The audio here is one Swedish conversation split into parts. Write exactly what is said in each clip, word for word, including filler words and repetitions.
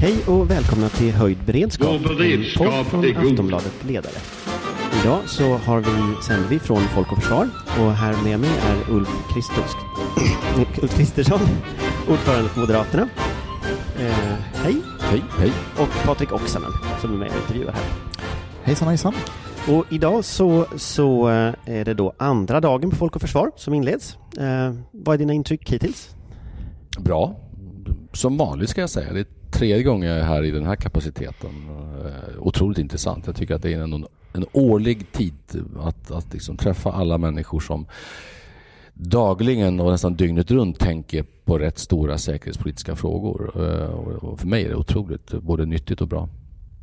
Hej och välkomna till Höjd beredskap, Vår beredskap en podd från är god. Aftonbladet Ledare. Idag så har vi, sänder vi från Folk och Försvar och här med mig är Ulf Kristersk, Ulf Kristersson, ordförande för Moderaterna. Eh, hej. Hej, hej. Och Patrik Oksanen som är med och intervjuar här. Hejsan, hejsan. Och idag så, så är det då andra dagen på Folk och Försvar som inleds. Eh, vad är dina intryck hittills? Bra. Som vanligt ska jag säga. Det är tredje gången jag är här i den här kapaciteten. Eh, otroligt intressant. Jag tycker att det är en, en årlig tid att, att liksom träffa alla människor som dagligen och nästan dygnet runt tänker på rätt stora säkerhetspolitiska frågor. Eh, och för mig är det otroligt både nyttigt och bra.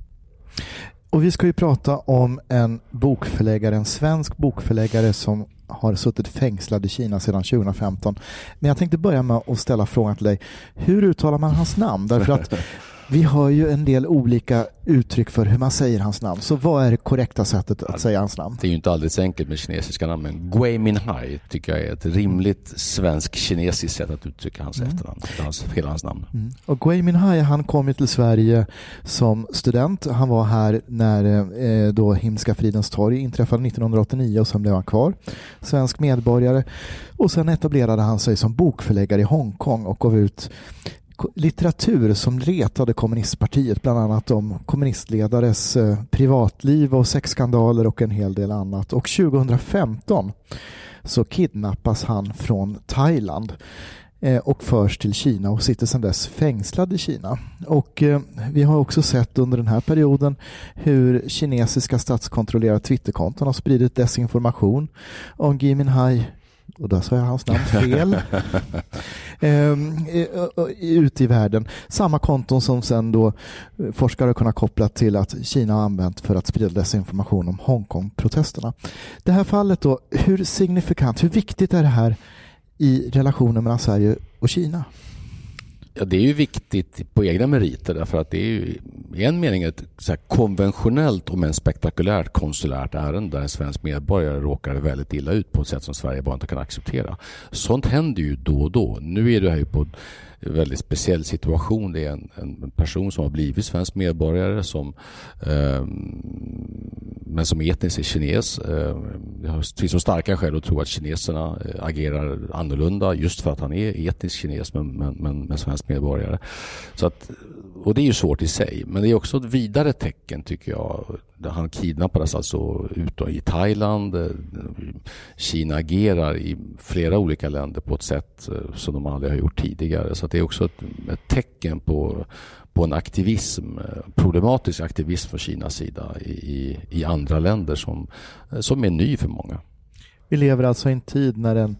Och vi ska ju prata om en bokförläggare, en svensk bokförläggare som har suttit fängslad i Kina sedan tjugo femton. Men jag tänkte börja med att ställa frågan till dig. Hur uttalar man hans namn? Därför att vi har ju en del olika uttryck för hur man säger hans namn. Så vad är det korrekta sättet att säga hans namn? Det är ju inte alldeles enkelt med kinesiska namn, men Gui Minhai tycker jag är ett rimligt svensk-kinesiskt sätt att uttrycka hans mm. efternamn, hans, hela hans namn. Mm. Och Gui Minhai, han kom ju till Sverige som student. Han var här när eh, då Himmelska fridens torg inträffade nittonhundraåttionio och sen blev han kvar. Svensk medborgare. Och sen etablerade han sig som bokförläggare i Hongkong och gav ut litteratur som retade kommunistpartiet, bland annat om kommunistledares eh, privatliv och sexskandaler och en hel del annat. Och tjugo femton så kidnappas han från Thailand eh, och förs till Kina och sitter sedan dess fängslad i Kina. Och eh, vi har också sett under den här perioden hur kinesiska statskontrollerade Twitterkonton har spridit desinformation om Gui Minhai. Och där sa jag hans namn fel. ehm, ute i världen. Samma konton som sen då forskare kunnat koppla till att Kina har använt för att sprida desinformation om Hongkong-protesterna. Det här fallet då, hur signifikant, hur viktigt är det här i relationen mellan Sverige och Kina? Ja, det är ju viktigt på egna meriter därför att det är ju i en mening ett så här konventionellt och men spektakulärt konsulärt ärende där en svensk medborgare råkar väldigt illa ut på ett sätt som Sverige bara inte kan acceptera. Sånt händer ju då och då. Nu är det här ju på en väldigt speciell situation. Det är en, en person som har blivit svensk medborgare som eh, men som etniskt är kines. Eh, det finns så starka skäl att tro att kineserna agerar annorlunda just för att han är etnisk kines men, men, men, men svensk medborgare. Så att, och det är ju svårt i sig, men det är också ett vidare tecken tycker jag. Han kidnappades alltså ut i Thailand. Kina agerar i flera olika länder på ett sätt som de aldrig har gjort tidigare. Så att det är också ett, ett tecken på, på en aktivism, problematisk aktivism från Kinas sida i, i andra länder som, som är ny för många. Vi lever alltså i en tid när en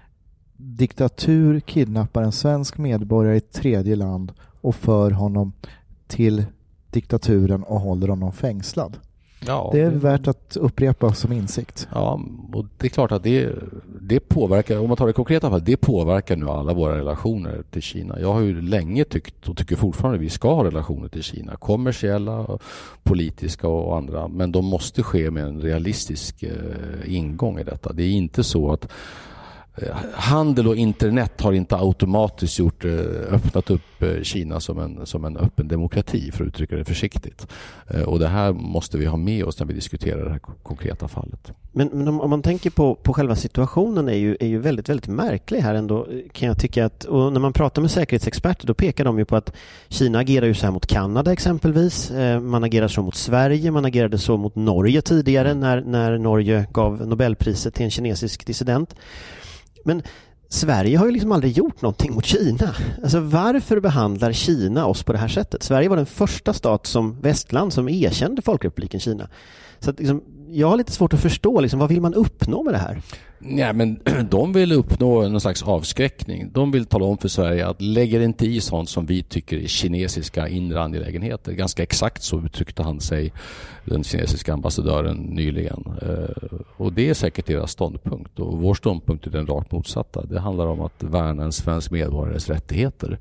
diktatur kidnappar en svensk medborgare i ett tredje land och för honom till diktaturen och håller honom fängslad. Ja, det är värt att upprepa som insikt. Ja, och det är klart att det, det påverkar, om man tar det konkreta fall, det påverkar nu alla våra relationer till Kina. Jag har ju länge tyckt och tycker fortfarande att vi ska ha relationer till Kina. Kommersiella, politiska och andra. Men de måste ske med en realistisk eh, ingång i detta. Det är inte så att handel och internet har inte automatiskt gjort, öppnat upp Kina som en, som en öppen demokrati, för att uttrycka det försiktigt. Och det här måste vi ha med oss när vi diskuterar det här konkreta fallet. Men, men om, om man tänker på, på själva situationen är ju, är ju väldigt, väldigt märklig här ändå, kan jag tycka. Att, och när man pratar med säkerhetsexperter då pekar de ju på att Kina agerar ju så här mot Kanada exempelvis. Man agerar så mot Sverige, man agerade så mot Norge tidigare när, när Norge gav Nobelpriset till en kinesisk dissident. Men Sverige har ju liksom aldrig gjort någonting mot Kina. Alltså varför behandlar Kina oss på det här sättet? Sverige var den första stat som västland som erkände Folkrepubliken Kina. Så att liksom, jag har lite svårt att förstå liksom, vad vill man uppnå med det här? Nej, men de vill uppnå någon slags avskräckning. De vill tala om för Sverige att lägger inte i sånt som vi tycker är kinesiska inre angelägenheter. Ganska exakt så uttryckte han sig, den kinesiska ambassadören, nyligen. Och det är säkert deras ståndpunkt. Och vår ståndpunkt är den rakt motsatta. Det handlar om att värna en svensk medborgares rättigheter.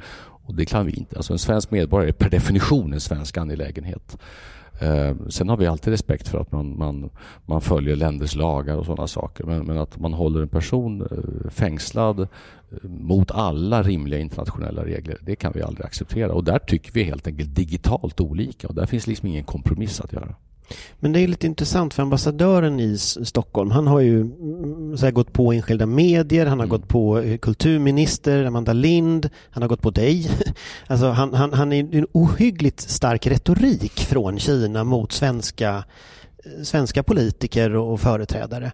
Och det kan vi inte. Alltså en svensk medborgare är per definition en svensk angelägenhet. Eh, sen har vi alltid respekt för att man, man, man följer länders lagar och sådana saker. Men, men att man håller en person eh, fängslad eh, mot alla rimliga internationella regler, det kan vi aldrig acceptera. Och där tycker vi helt enkelt digitalt olika. Och där finns liksom ingen kompromiss att göra. Men det är lite intressant för ambassadören i Stockholm, han har ju så här, gått på enskilda medier, han har mm. gått på kulturminister Amanda Lind, han har gått på dig. Alltså han, han, han är en ohyggligt stark retorik från Kina mot svenska, svenska politiker och företrädare.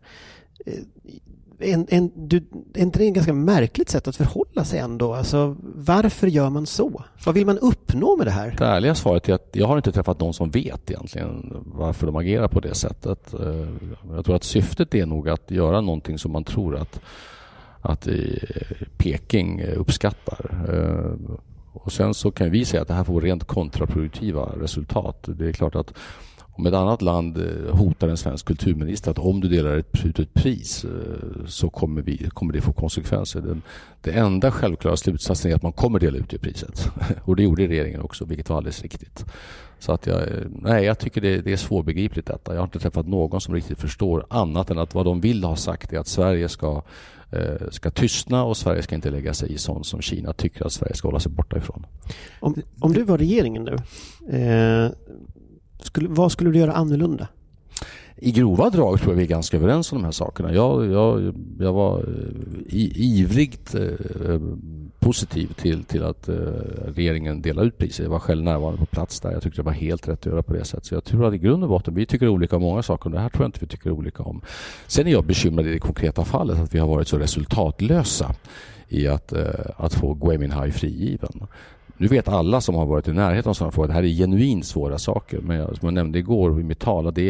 En, en, du, är inte det ett ganska märkligt sätt att förhålla sig ändå? Alltså, varför gör man så? Vad vill man uppnå med det här? Det ärliga svaret är att jag har inte träffat någon som vet egentligen varför de agerar på det sättet. Jag tror att syftet är nog att göra någonting som man tror att, att Peking uppskattar. Och sen så kan vi säga att det här får rent kontraproduktiva resultat. Det är klart att om ett annat land hotar en svensk kulturminister att om du delar ett, ut ett pris så kommer, vi, kommer det få konsekvenser. Den, det enda självklara slutsatsen är att man kommer dela ut det priset. Och det gjorde regeringen också, vilket var alldeles riktigt. Så att jag, nej, jag tycker det, det är svårbegripligt detta. Jag har inte träffat någon som riktigt förstår annat än att vad de vill ha sagt är att Sverige ska, eh, ska tystna och Sverige ska inte lägga sig i sånt som Kina tycker att Sverige ska hålla sig borta ifrån. Om, om du var regeringen nu, eh, Skulle, vad skulle du göra annorlunda? I grova drag tror jag vi är ganska överens om de här sakerna. Jag, jag, jag var i, ivrigt eh, positiv till, till att eh, regeringen delade ut priser. Jag var själv närvarande på plats där. Jag tyckte det var helt rätt att göra på det sättet. Så jag tror att i grund och botten, vi tycker olika om många saker. Och det här tror jag inte vi tycker olika om. Sen är jag bekymrad i det konkreta fallet att vi har varit så resultatlösa i att, eh, att få Gui Minhai frigiven. Nu vet alla som har varit i närheten av sådana frågor att det här är genuint svåra saker. Men jag, som jag nämnde igår i mitt tal, det är,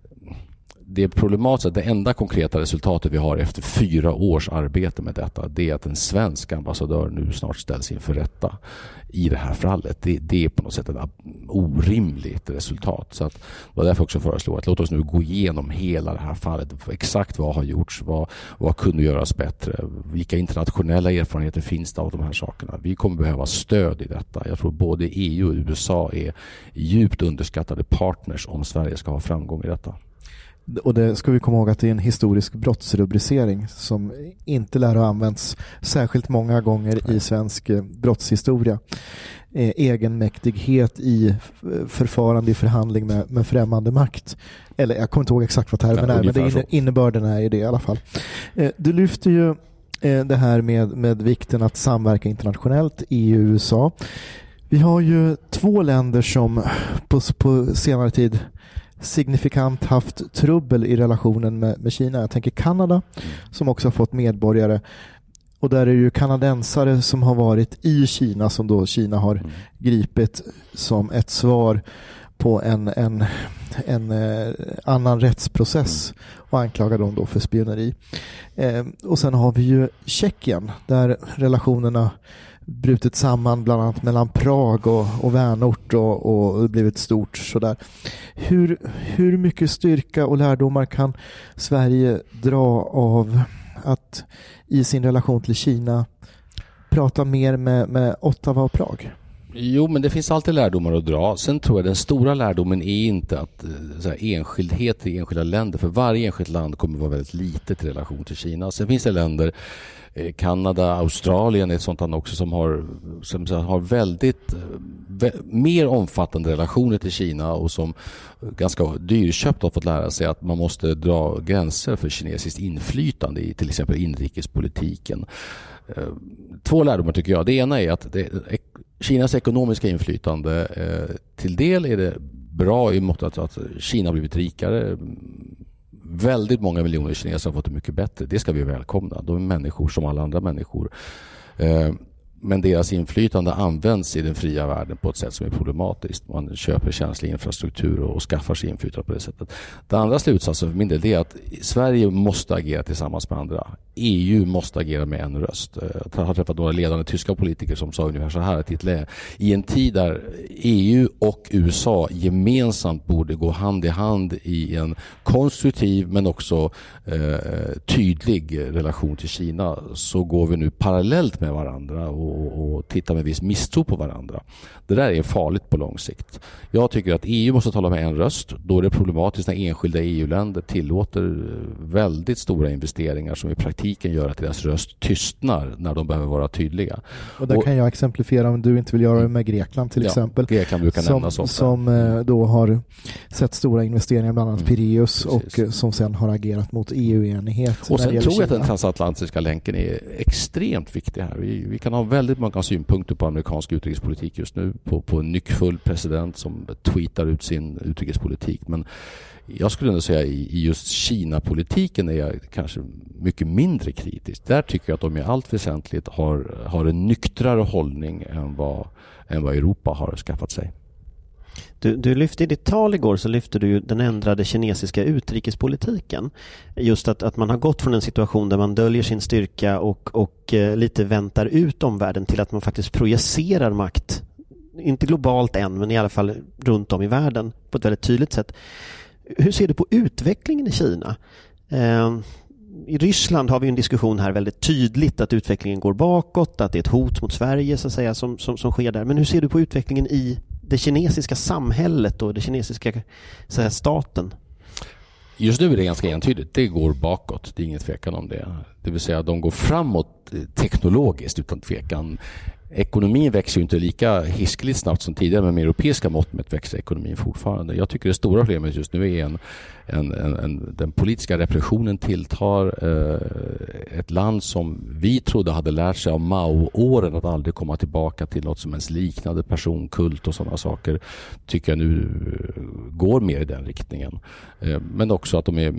det är problematiskt att det enda konkreta resultatet vi har efter fyra års arbete med detta, det är att en svensk ambassadör nu snart ställs inför rätta i det här fallet. Det, det är på något sätt ett orimligt resultat. Så att, det var därför också föreslå att låt oss nu gå igenom hela det här fallet. Exakt vad har gjorts, vad, vad kunde göras bättre, vilka internationella erfarenheter finns det av de här sakerna. Vi kommer behöva stöd i detta. Jag tror både E U och U S A är djupt underskattade partners om Sverige ska ha framgång i detta. Och det ska vi komma ihåg att det är en historisk brottsrubricering som inte lär ha använts särskilt många gånger i svensk brottshistoria. Eh, egenmäktighet i förfarande i förhandling med, med främmande makt. Eller jag kommer inte ihåg exakt vad termen ja, är, men det inne, innebörden är i det i alla fall. Eh, du lyfter ju eh, det här med, med vikten att samverka internationellt, E U och U S A. Vi har ju två länder som på, på senare tid signifikant haft trubbel i relationen med, med Kina. Jag tänker Kanada som också har fått medborgare. Och där är det ju kanadensare som har varit i Kina som då Kina har mm. gripit som ett svar på en, en, en eh, annan rättsprocess och anklagar dem då för spioneri. Eh, och sen har vi ju Tjeckien där relationerna brutit samman bland annat mellan Prag och, och vänort och, och blivit stort sådär. Hur, hur mycket styrka och lärdomar kan Sverige dra av att i sin relation till Kina prata mer med, med Ottawa och Prag? Jo, men det finns alltid lärdomar att dra. Sen tror jag den stora lärdomen är inte att så här, enskildheter i enskilda länder, för varje enskilt land kommer att vara väldigt litet i relation till Kina. Sen finns det länder, Kanada, Australien är ett sånt land också som har, som har väldigt vä, mer omfattande relationer till Kina och som ganska dyrköpt har fått lära sig att man måste dra gränser för kinesiskt inflytande i till exempel inrikespolitiken. Två lärdomar tycker jag. Det ena är att det, Kinas ekonomiska inflytande till del är det bra i mått att, att Kina har blivit rikare. Väldigt många miljoner kineser har fått det mycket bättre. Det ska vi välkomna. De är människor som alla andra människor. Men deras inflytande används i den fria världen på ett sätt som är problematiskt. Man köper känslig infrastruktur och skaffar sig inflytande på det sättet. Den andra slutsatsen för min del är att Sverige måste agera tillsammans med andra. E U måste agera med en röst. Jag har träffat några ledande tyska politiker som sa ungefär så här att i en tid där E U och U S A gemensamt borde gå hand i hand i en konstruktiv men också eh, tydlig relation till Kina, så går vi nu parallellt med varandra och och, och tittar med viss misstro på varandra. Det där är farligt på lång sikt. Jag tycker att E U måste tala med en röst. Då är det problematiskt när enskilda E U-länder tillåter väldigt stora investeringar som i praktiken gör att deras röst tystnar när de behöver vara tydliga. Och där och, kan jag exemplifiera om du inte vill göra det med Grekland till ja, exempel. Grekland brukar som, nämnas ofta. Som eh, då har sett stora investeringar bland annat mm, Piraeus och eh, som sen har agerat mot E U-enighet. Och sen tror jag att den transatlantiska länken är extremt viktig här. Vi, vi kan ha väldigt många synpunkter på amerikansk utrikespolitik just nu. På, på en nyckfull president som tweetar ut sin utrikespolitik. Men jag skulle ändå säga i, i just Kina-politiken är jag kanske mycket mindre kritisk. Där tycker jag att de i allt väsentligt har, har en nyktrare hållning än vad, än vad Europa har skaffat sig. Du, du lyfte i ditt tal igår så lyfte du ju den ändrade kinesiska utrikespolitiken. Just att, att man har gått från en situation där man döljer sin styrka och, och eh, lite väntar ut omvärlden till att man faktiskt projicerar makt. Inte globalt än, men i alla fall runt om i världen på ett väldigt tydligt sätt. Hur ser du på utvecklingen i Kina? Eh, I Ryssland har vi en diskussion här väldigt tydligt att utvecklingen går bakåt, att det är ett hot mot Sverige så att säga, som, som, som sker där. Men hur ser du på utvecklingen i det kinesiska samhället och det kinesiska så här, staten? Just nu är det ganska entydigt. Det går bakåt. Det är ingen tvekan om det. Det vill säga att de går framåt teknologiskt utan tvekan. Ekonomin växer ju inte lika hiskeligt snabbt som tidigare, men med europeiska mått mätt växer ekonomin fortfarande. Jag tycker det stora problemet just nu är en, en, en, en den politiska repressionen tilltar. Eh, ett land som vi trodde hade lärt sig av Mao-åren att aldrig komma tillbaka till något som ens liknade personkult och sådana saker, tycker jag nu går mer i den riktningen. Eh, men också att de är,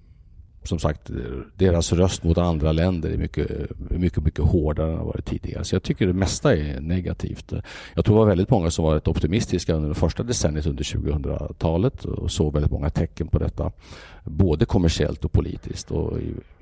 som sagt, deras röst mot andra länder är mycket, mycket, mycket hårdare än vad varit tidigare. Så jag tycker det mesta är negativt. Jag tror det var väldigt många som var rätt optimistiska under det första decenniet under tjugohundratalet och såg väldigt många tecken på detta. Både kommersiellt och politiskt. Och,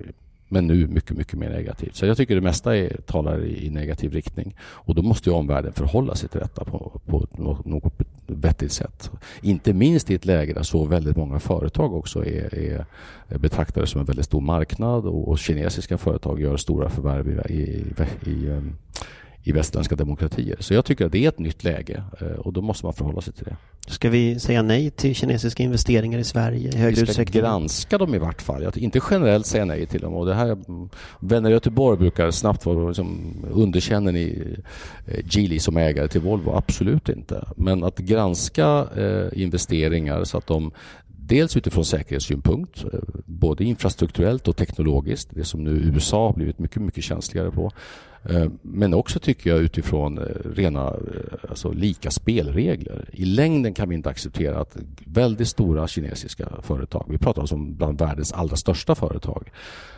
men nu mycket, mycket mer negativt. Så jag tycker det mesta är, talar i, i negativ riktning. Och då måste ju omvärlden förhålla sig till detta på, på något, något vettigt sätt. Inte minst i ett läge där så väldigt många företag också är, är betraktade som en väldigt stor marknad och, och kinesiska företag gör stora förvärv i, i, i, i västerländska demokratier. Så jag tycker att det är ett nytt läge och då måste man förhålla sig till det. Ska vi säga nej till kinesiska investeringar i Sverige i högre utsträckning? Vi ska utsträckning? granska dem i vart fall. Jag inte generellt säga nej till dem. Och det här, vänner i Göteborg brukar snabbt vara liksom, underkänner ni Geely som ägare till Volvo? Absolut inte. Men att granska eh, investeringar så att de dels utifrån säkerhetssynpunkt, både infrastrukturellt och teknologiskt, det som nu U S A har blivit mycket, mycket känsligare på. Men också tycker jag utifrån rena alltså lika spelregler. I längden kan vi inte acceptera att väldigt stora kinesiska företag, vi pratar alltså om bland världens allra största företag,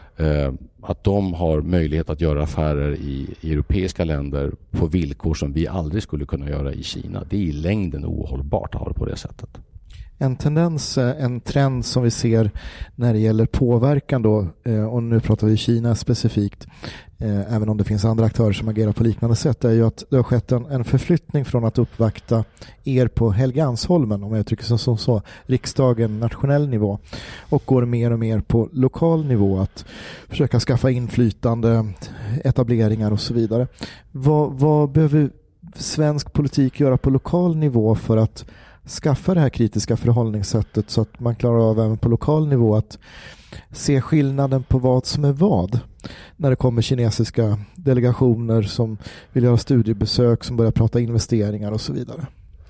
att de har möjlighet att göra affärer i, i europeiska länder på villkor som vi aldrig skulle kunna göra i Kina. Det är i längden ohållbart att ha det på det sättet. En tendens, en trend som vi ser när det gäller påverkan då, och nu pratar vi Kina specifikt, även om det finns andra aktörer som agerar på liknande sätt, är ju att det har skett en, en förflyttning från att uppvakta er på Helgeandsholmen, om jag uttrycker som, som så, riksdagen, nationell nivå, och går mer och mer på lokal nivå att försöka skaffa inflytande, etableringar och så vidare. Vad, vad behöver svensk politik göra på lokal nivå för att skaffa det här kritiska förhållningssättet så att man klarar av även på lokal nivå att se skillnaden på vad som är vad när det kommer kinesiska delegationer som vill göra studiebesök, som börjar prata investeringar och så vidare?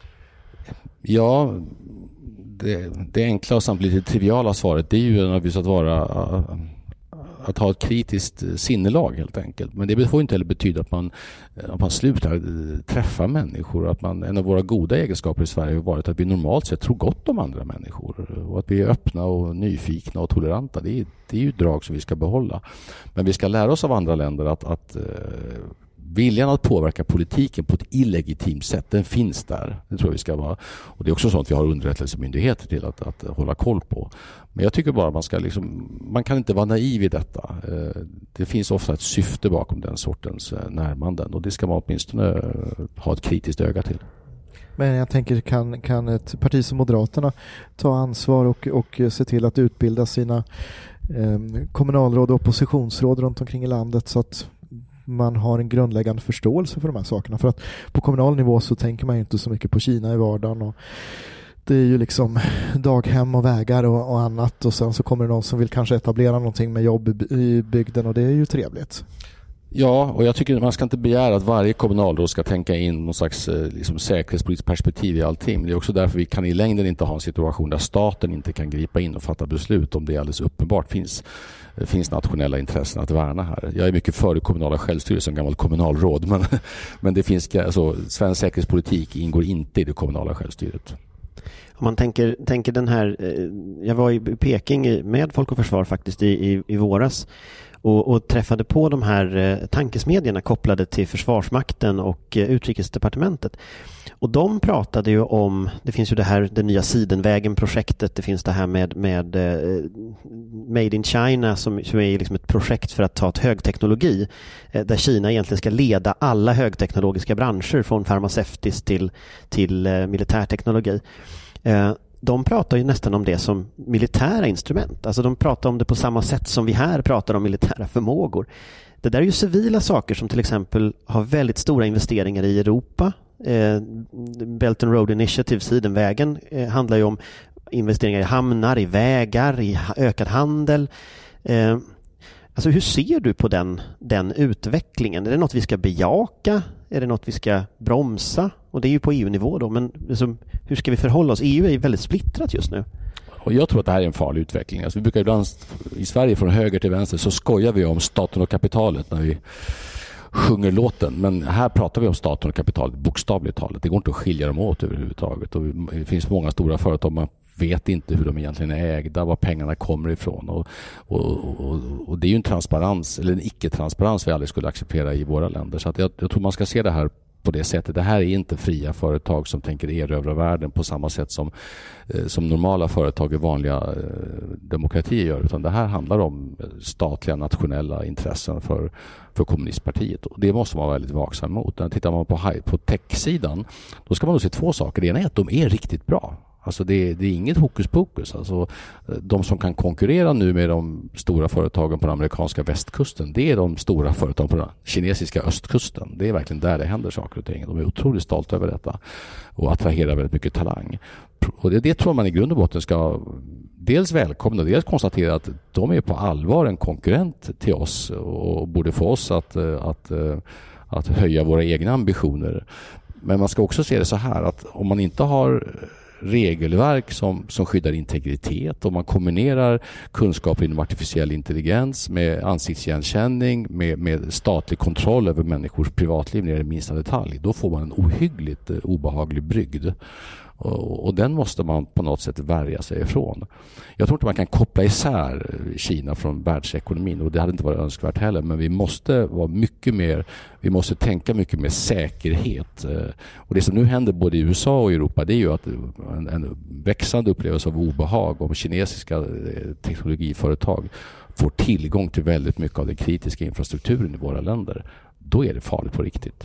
Ja, det, det enkla och samtidigt lite triviala svaret, det är ju naturligtvis att vara att ha ett kritiskt sinnelag helt enkelt. Men det får inte heller betyda att man, att man slutar träffa människor. Att man, en av våra goda egenskaper i Sverige har varit att vi normalt sett tror gott om andra människor. Och att vi är öppna och nyfikna och toleranta. Det är, det är ju drag som vi ska behålla. Men vi ska lära oss av andra länder att, att viljan att påverka politiken på ett illegitimt sätt, den finns där. Det tror jag vi ska vara. Och det är också sånt vi har underrättelsemyndigheter till att, att hålla koll på. Men jag tycker bara man ska liksom, man kan inte vara naiv i detta. Det finns ofta ett syfte bakom den sortens närmanden och det ska man åtminstone ha ett kritiskt öga till. Men jag tänker, kan, kan ett parti som Moderaterna ta ansvar och, och se till att utbilda sina eh, kommunalråd och oppositionsråd runt omkring i landet så att man har en grundläggande förståelse för de här sakerna. För att på kommunal nivå så tänker man ju inte så mycket på Kina i vardagen, och det är ju liksom daghem och vägar och, och annat, och sen så kommer det någon som vill kanske etablera någonting med jobb i, i bygden, och det är ju trevligt. Ja, och jag tycker att man ska inte begära att varje kommunalråd ska tänka in någon slags liksom, säkerhetspolitiskt perspektiv i allting. Men det är också därför vi kan i längden inte ha en situation där staten inte kan gripa in och fatta beslut om det alldeles uppenbart finns, finns nationella intressen att värna här. Jag är mycket för det kommunala självstyret som gammal kommunalråd, men, men det finns, alltså, svensk säkerhetspolitik ingår inte i det kommunala självstyret. Om man tänker, tänker den här, jag var i Peking med Folk och Försvar faktiskt i, i, i våras och, och träffade på de här tankesmedjorna kopplade till Försvarsmakten och Utrikesdepartementet. Och de pratade ju om, det finns ju det här, det nya Sidenvägen-projektet, det finns det här med, med uh, Made in China som, som är liksom ett projekt för att ta ett högteknologi uh, där Kina egentligen ska leda alla högteknologiska branscher från farmaceutisk till, till uh, militärteknologi. Uh, de pratar ju nästan om det som militära instrument. Alltså de pratar om det på samma sätt som vi här pratar om militära förmågor. Det där är ju civila saker som till exempel har väldigt stora investeringar i Europa. Eh, Belt and Road Initiative, Sidenvägen, eh, handlar ju om investeringar i hamnar, i vägar, i ökad handel. Eh, alltså hur ser du på den, den utvecklingen? Är det något vi ska bejaka? Är det något vi ska bromsa? Och det är ju på E U-nivå då, men liksom, hur ska vi förhålla oss? E U är ju väldigt splittrat just nu. Och jag tror att det här är en farlig utveckling. Alltså vi brukar ibland i Sverige från höger till vänster så skojar vi om staten och kapitalet när vi sjunger låten. Men här pratar vi om staten och kapitalet bokstavligt talat. Det går inte att skilja dem åt överhuvudtaget. Och det finns många stora företag, man vet inte hur de egentligen är ägda, var pengarna kommer ifrån. Och, och, och, och det är ju en transparens, eller en icke-transparens vi aldrig skulle acceptera i våra länder. Så att jag, jag tror man ska se det här på det sättet. Det här är inte fria företag som tänker erövra världen på samma sätt som, eh, som normala företag i vanliga eh, demokratier gör. Utan det här handlar om statliga nationella intressen för, för kommunistpartiet. Och det måste man vara väldigt vaksam mot. När tittar man på, på tech-sidan, då ska man nog se två saker. Det ena är att de är riktigt bra. Alltså det, det är inget hokus pokus. Alltså de som kan konkurrera nu med de stora företagen på den amerikanska västkusten, det är de stora företagen på den kinesiska östkusten. Det är verkligen där det händer saker och ting. De är otroligt stolta över detta och attraherar väldigt mycket talang. Och det, det tror man i grund och botten ska dels välkomna, dels konstatera att de är på allvar en konkurrent till oss och borde få oss att, att, att höja våra egna ambitioner. Men man ska också se det så här att om man inte har regelverk som, som skyddar integritet, och man kombinerar kunskaper inom artificiell intelligens med ansiktsigenkänning, med, med statlig kontroll över människors privatliv ner i minsta detalj, då får man en ohyggligt eh, obehaglig brygd. Och, och den måste man på något sätt värja sig ifrån. Jag tror inte man kan koppla isär Kina från världsekonomin, och det hade inte varit önskvärt heller, men vi måste vara mycket mer, vi måste tänka mycket mer säkerhet. Och det som nu händer både i U S A och i Europa, det är ju att en, en växande upplevelse av obehag om kinesiska teknologiföretag får tillgång till väldigt mycket av den kritiska infrastrukturen i våra länder. Då är det farligt på riktigt.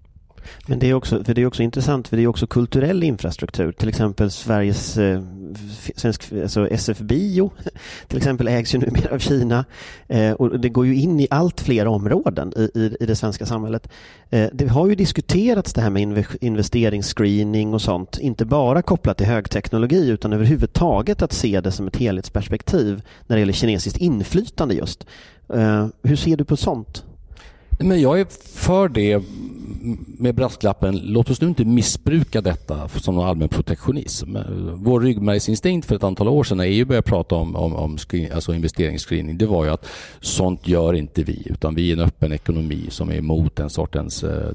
Men det är också, för det är också intressant, för det är också kulturell infrastruktur. Till exempel Sveriges eh, svensk, alltså S F Bio till exempel ägs ju numera av Kina, eh, och det går ju in i allt fler områden i, i, i det svenska samhället. Eh, det har ju diskuterats det här med investeringsscreening och sånt, inte bara kopplat till högteknologi utan överhuvudtaget att se det som ett helhetsperspektiv när det gäller kinesiskt inflytande just. Eh, hur ser du på sånt? Men jag är för det med brasklappen, låt oss nu inte missbruka detta som någon allmän protektionism. Vår ryggmärgsinstinkt för ett antal år sedan när E U började prata om, om, om screen, alltså investeringsscreening, det var ju att sånt gör inte vi, utan vi är en öppen ekonomi som är emot en sortens eh,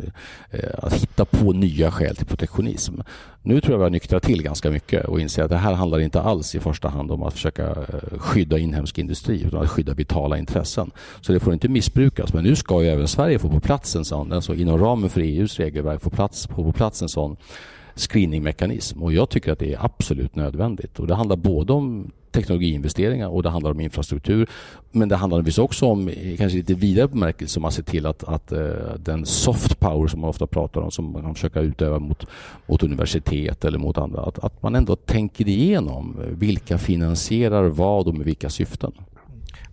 att hitta på nya skäl till protektionism. Nu tror jag vi har nyktrat till ganska mycket och inser att det här handlar inte alls i första hand om att försöka skydda inhemsk industri utan att skydda vitala intressen. Så det får inte missbrukas. Men nu ska ju även Sverige få på plats en sån, alltså inom ramen för E U:s regelverk få plats, få på plats en sån screeningmekanism. Och jag tycker att det är absolut nödvändigt. Och det handlar både om teknologiinvesteringar och det handlar om infrastruktur. Men det handlar också om kanske lite vidare bemärkelse som man ser till att, att uh, den soft power som man ofta pratar om, som man kan försöka utöva mot, mot universitet eller mot andra, att, att man ändå tänker igenom vilka finansierar vad och med vilka syften.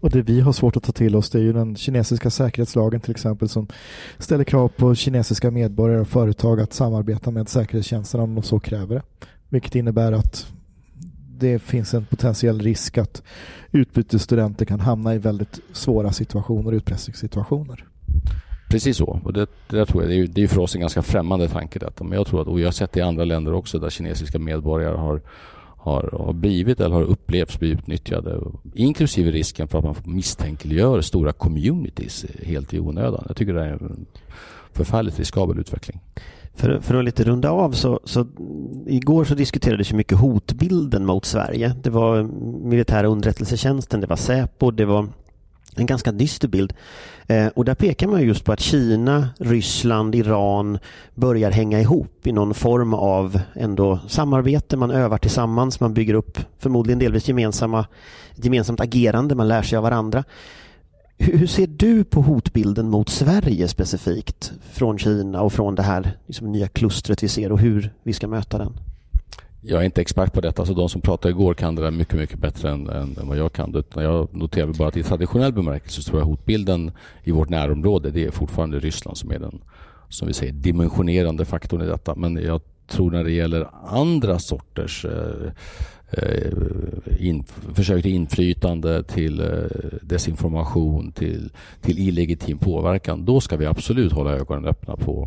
Och det vi har svårt att ta till oss, det är ju den kinesiska säkerhetslagen till exempel, som ställer krav på kinesiska medborgare och företag att samarbeta med säkerhetstjänsterna om de så kräver det. Vilket innebär att det finns en potentiell risk att utbytesstudenter kan hamna i väldigt svåra situationer, utpressningssituationer. Precis så, och det, det tror jag, det är, ju, det är för oss en ganska främmande tanke detta. Men jag tror att, och jag har sett det i andra länder också där kinesiska medborgare har, har, har blivit eller har upplevts bli utnyttjade, inklusive risken för att man misstänkliggör stora communities helt i onödan. Jag tycker det är en förfärligt riskabel utveckling. För, för att lite runda av så, så igår så diskuterades ju mycket hotbilden mot Sverige. Det var militära underrättelsetjänsten, det var Säpo, det var en ganska dyster bild. Eh, och där pekar man just på att Kina, Ryssland, Iran börjar hänga ihop i någon form av ändå samarbete. Man övar tillsammans, man bygger upp förmodligen delvis gemensamma, gemensamt agerande, man lär sig av varandra. Hur, hur ser du på hotbilden mot Sverige specifikt från Kina och från det här liksom, nya klustret vi ser och hur vi ska möta den? Jag är inte expert på detta, så de som pratade igår kan det där mycket, mycket bättre än, än, än vad jag kan. Utan jag noterar bara att i traditionell bemärkelse så tror jag hotbilden i vårt närområde, det är fortfarande Ryssland som är den, som vi säger, dimensionerande faktorn i detta. Men jag tror när det gäller andra sorters eh, eh, in, försök till inflytande, till eh, desinformation, till, till illegitim påverkan, då ska vi absolut hålla ögonen öppna på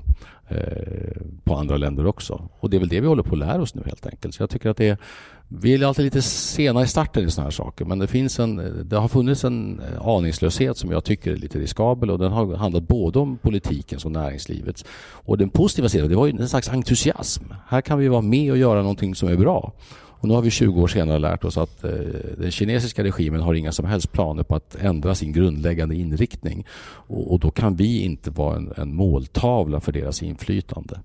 på andra länder också. Och det är väl det vi håller på att lära oss nu helt enkelt. Så jag tycker att det är, vi är alltid lite sena i starten i såna här saker, men det finns en, det har funnits en aningslöshet som jag tycker är lite riskabel, och den har handlat både om politikens och näringslivets. Och den positiva sidan, det var ju en slags entusiasm. Här kan vi vara med och göra någonting som är bra. Och nu har vi tjugo år senare lärt oss att eh, den kinesiska regimen har inga som helst planer på att ändra sin grundläggande inriktning. Och, och då kan vi inte vara en, en måltavla för deras inflytande.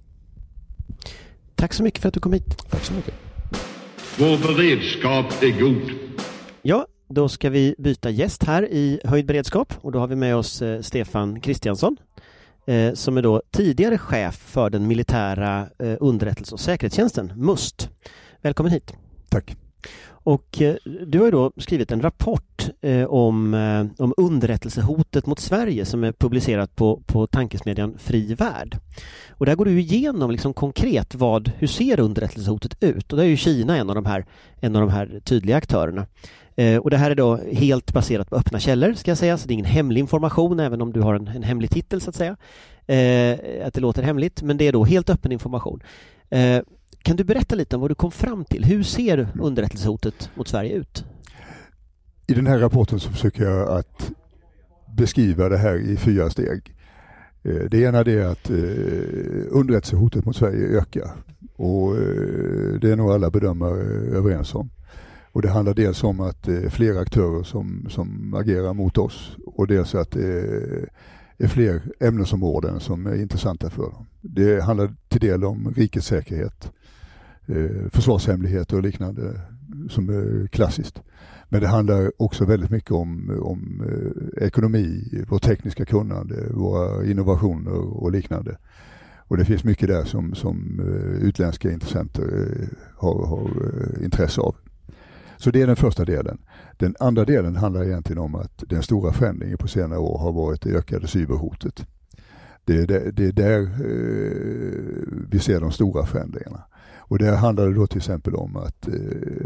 Tack så mycket för att du kom hit. Tack så mycket. Vår beredskap är god. Ja, då ska vi byta gäst här i höjd beredskap. Och då har vi med oss eh, Stefan Kristiansson. Eh, som är då tidigare chef för den militära eh, underrättelse- och säkerhetstjänsten, MUST. Välkommen hit. Tack. Och eh, du har ju då skrivit en rapport eh, om, eh, om underrättelsehotet mot Sverige som är publicerat på, på tankesmedjan Fri Värld. Och där går du igenom liksom konkret vad, hur ser underrättelsehotet ut? Och där är ju Kina en av de här, en av de här tydliga aktörerna. Eh, och det här är då helt baserat på öppna källor, ska jag säga, så det är ingen hemlig information, även om du har en, en hemlig titel så att säga. Eh, att det låter hemligt, men det är då helt öppen information. Eh, Kan du berätta lite om vad du kom fram till? Hur ser underrättelsehotet mot Sverige ut? I den här rapporten så försöker jag att beskriva det här i fyra steg. Det ena är att underrättelsehotet mot Sverige ökar. Och det är nog alla bedömare överens om. Och det handlar dels om att det är fler aktörer som, som agerar mot oss. Och dels att det är fler ämnesområden som är intressanta för dem. Det handlar till del om rikets säkerhet, försvarshemligheter och liknande som är klassiskt. Men det handlar också väldigt mycket om, om ekonomi, vår tekniska kunnande, våra innovationer och liknande. Och det finns mycket där som, som utländska intressenter har, har intresse av. Så det är den första delen. Den andra delen handlar egentligen om att den stora förändringen på senare år har varit det ökade cyberhotet. Det är där, det är där eh, vi ser de stora förändringarna. Och det handlar då till exempel om att eh,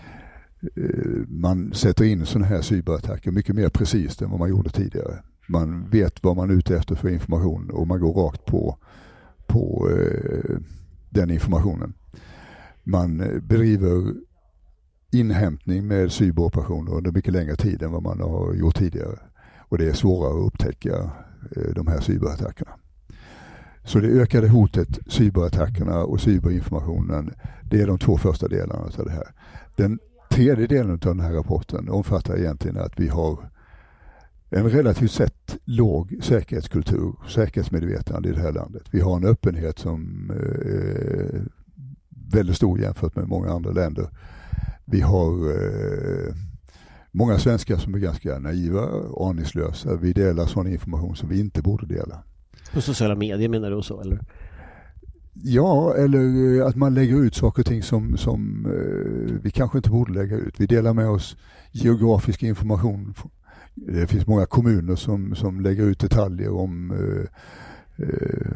man sätter in sådana här cyberattacker mycket mer precis än vad man gjorde tidigare. Man vet vad man är ute efter för information och man går rakt på, på eh, den informationen. Man bedriver inhämtning med cyberoperationer under mycket längre tid än vad man har gjort tidigare. Och det är svårare att upptäcka eh, de här cyberattackerna. Så det ökade hotet, cyberattackerna och cyberinformationen, det är de två första delarna av det här. Den tredje delen av den här rapporten omfattar egentligen att vi har en relativt sett låg säkerhetskultur, säkerhetsmedvetande i det här landet. Vi har en öppenhet som är väldigt stor jämfört med många andra länder. Vi har eh, många svenskar som är ganska naiva, aningslösa. Vi delar sån information som vi inte borde dela. På sociala medier menar du så, eller? Ja, eller att man lägger ut saker och ting som, som eh, vi kanske inte borde lägga ut. Vi delar med oss geografisk information Det finns många kommuner som, som lägger ut detaljer om eh, eh,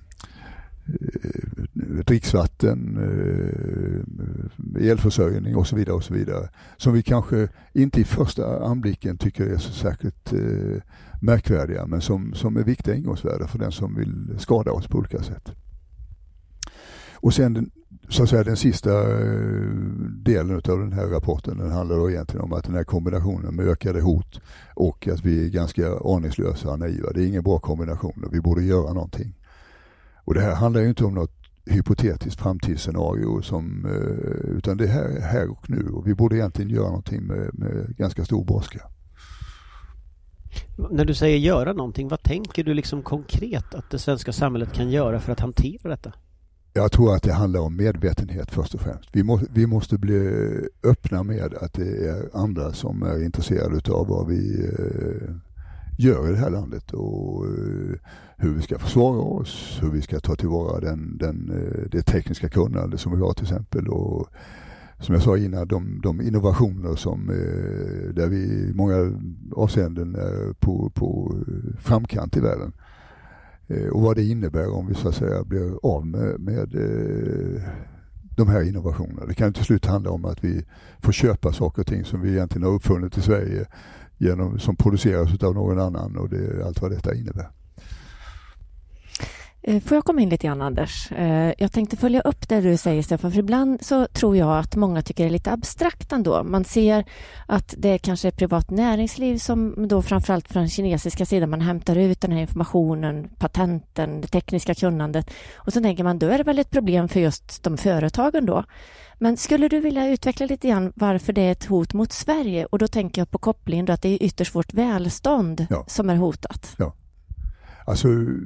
dricksvatten, eh, elförsörjning och så vidare och så vidare. Som vi kanske inte i första anblicken tycker är så särskilt eh, märkvärdiga, men som, som är viktiga ingångsvärden för den som vill skada oss på olika sätt. Och sen den, så att säga, den sista delen av den här rapporten, den handlar då egentligen om att den här kombinationen med ökade hot och att vi är ganska aningslösa och naiva, det är ingen bra kombination och vi borde göra någonting. Och det här handlar ju inte om något hypotetiskt framtidsscenario som, utan det här är här och nu och vi borde egentligen göra någonting med, med ganska stor brådska. När du säger göra någonting, vad tänker du liksom konkret att det svenska samhället kan göra för att hantera detta? Jag tror att det handlar om medvetenhet först och främst. Vi, må, vi måste bli öppna med att det är andra som är intresserade av vad vi eh, gör i det här landet och eh, hur vi ska försvara oss, hur vi ska ta tillvara den, den, eh, det tekniska kunnande som vi har till exempel. Och som jag sa innan, de, de innovationer som eh, där vi i många avseenden är på, på framkant i världen. Och vad det innebär om vi så att säga blir av med, med eh, de här innovationerna. Det kan till slut handla om att vi får köpa saker och ting som vi egentligen har uppfunnit i Sverige genom, som produceras av någon annan och det är allt vad detta innebär. Får jag komma in lite grann, Anders? Jag tänkte följa upp det du säger, Stefan, för ibland så tror jag att många tycker det är lite abstrakt ändå. Man ser att det kanske är privat näringsliv som då framförallt från den kinesiska sidan man hämtar ut den här informationen, patenten, det tekniska kunnandet och så tänker man då är det väl ett problem för just de företagen då. Men skulle du vilja utveckla lite grann varför det är ett hot mot Sverige? Och då tänker jag på kopplingen då att det är ytterst vårt välstånd ja. som är hotat. Ja, alltså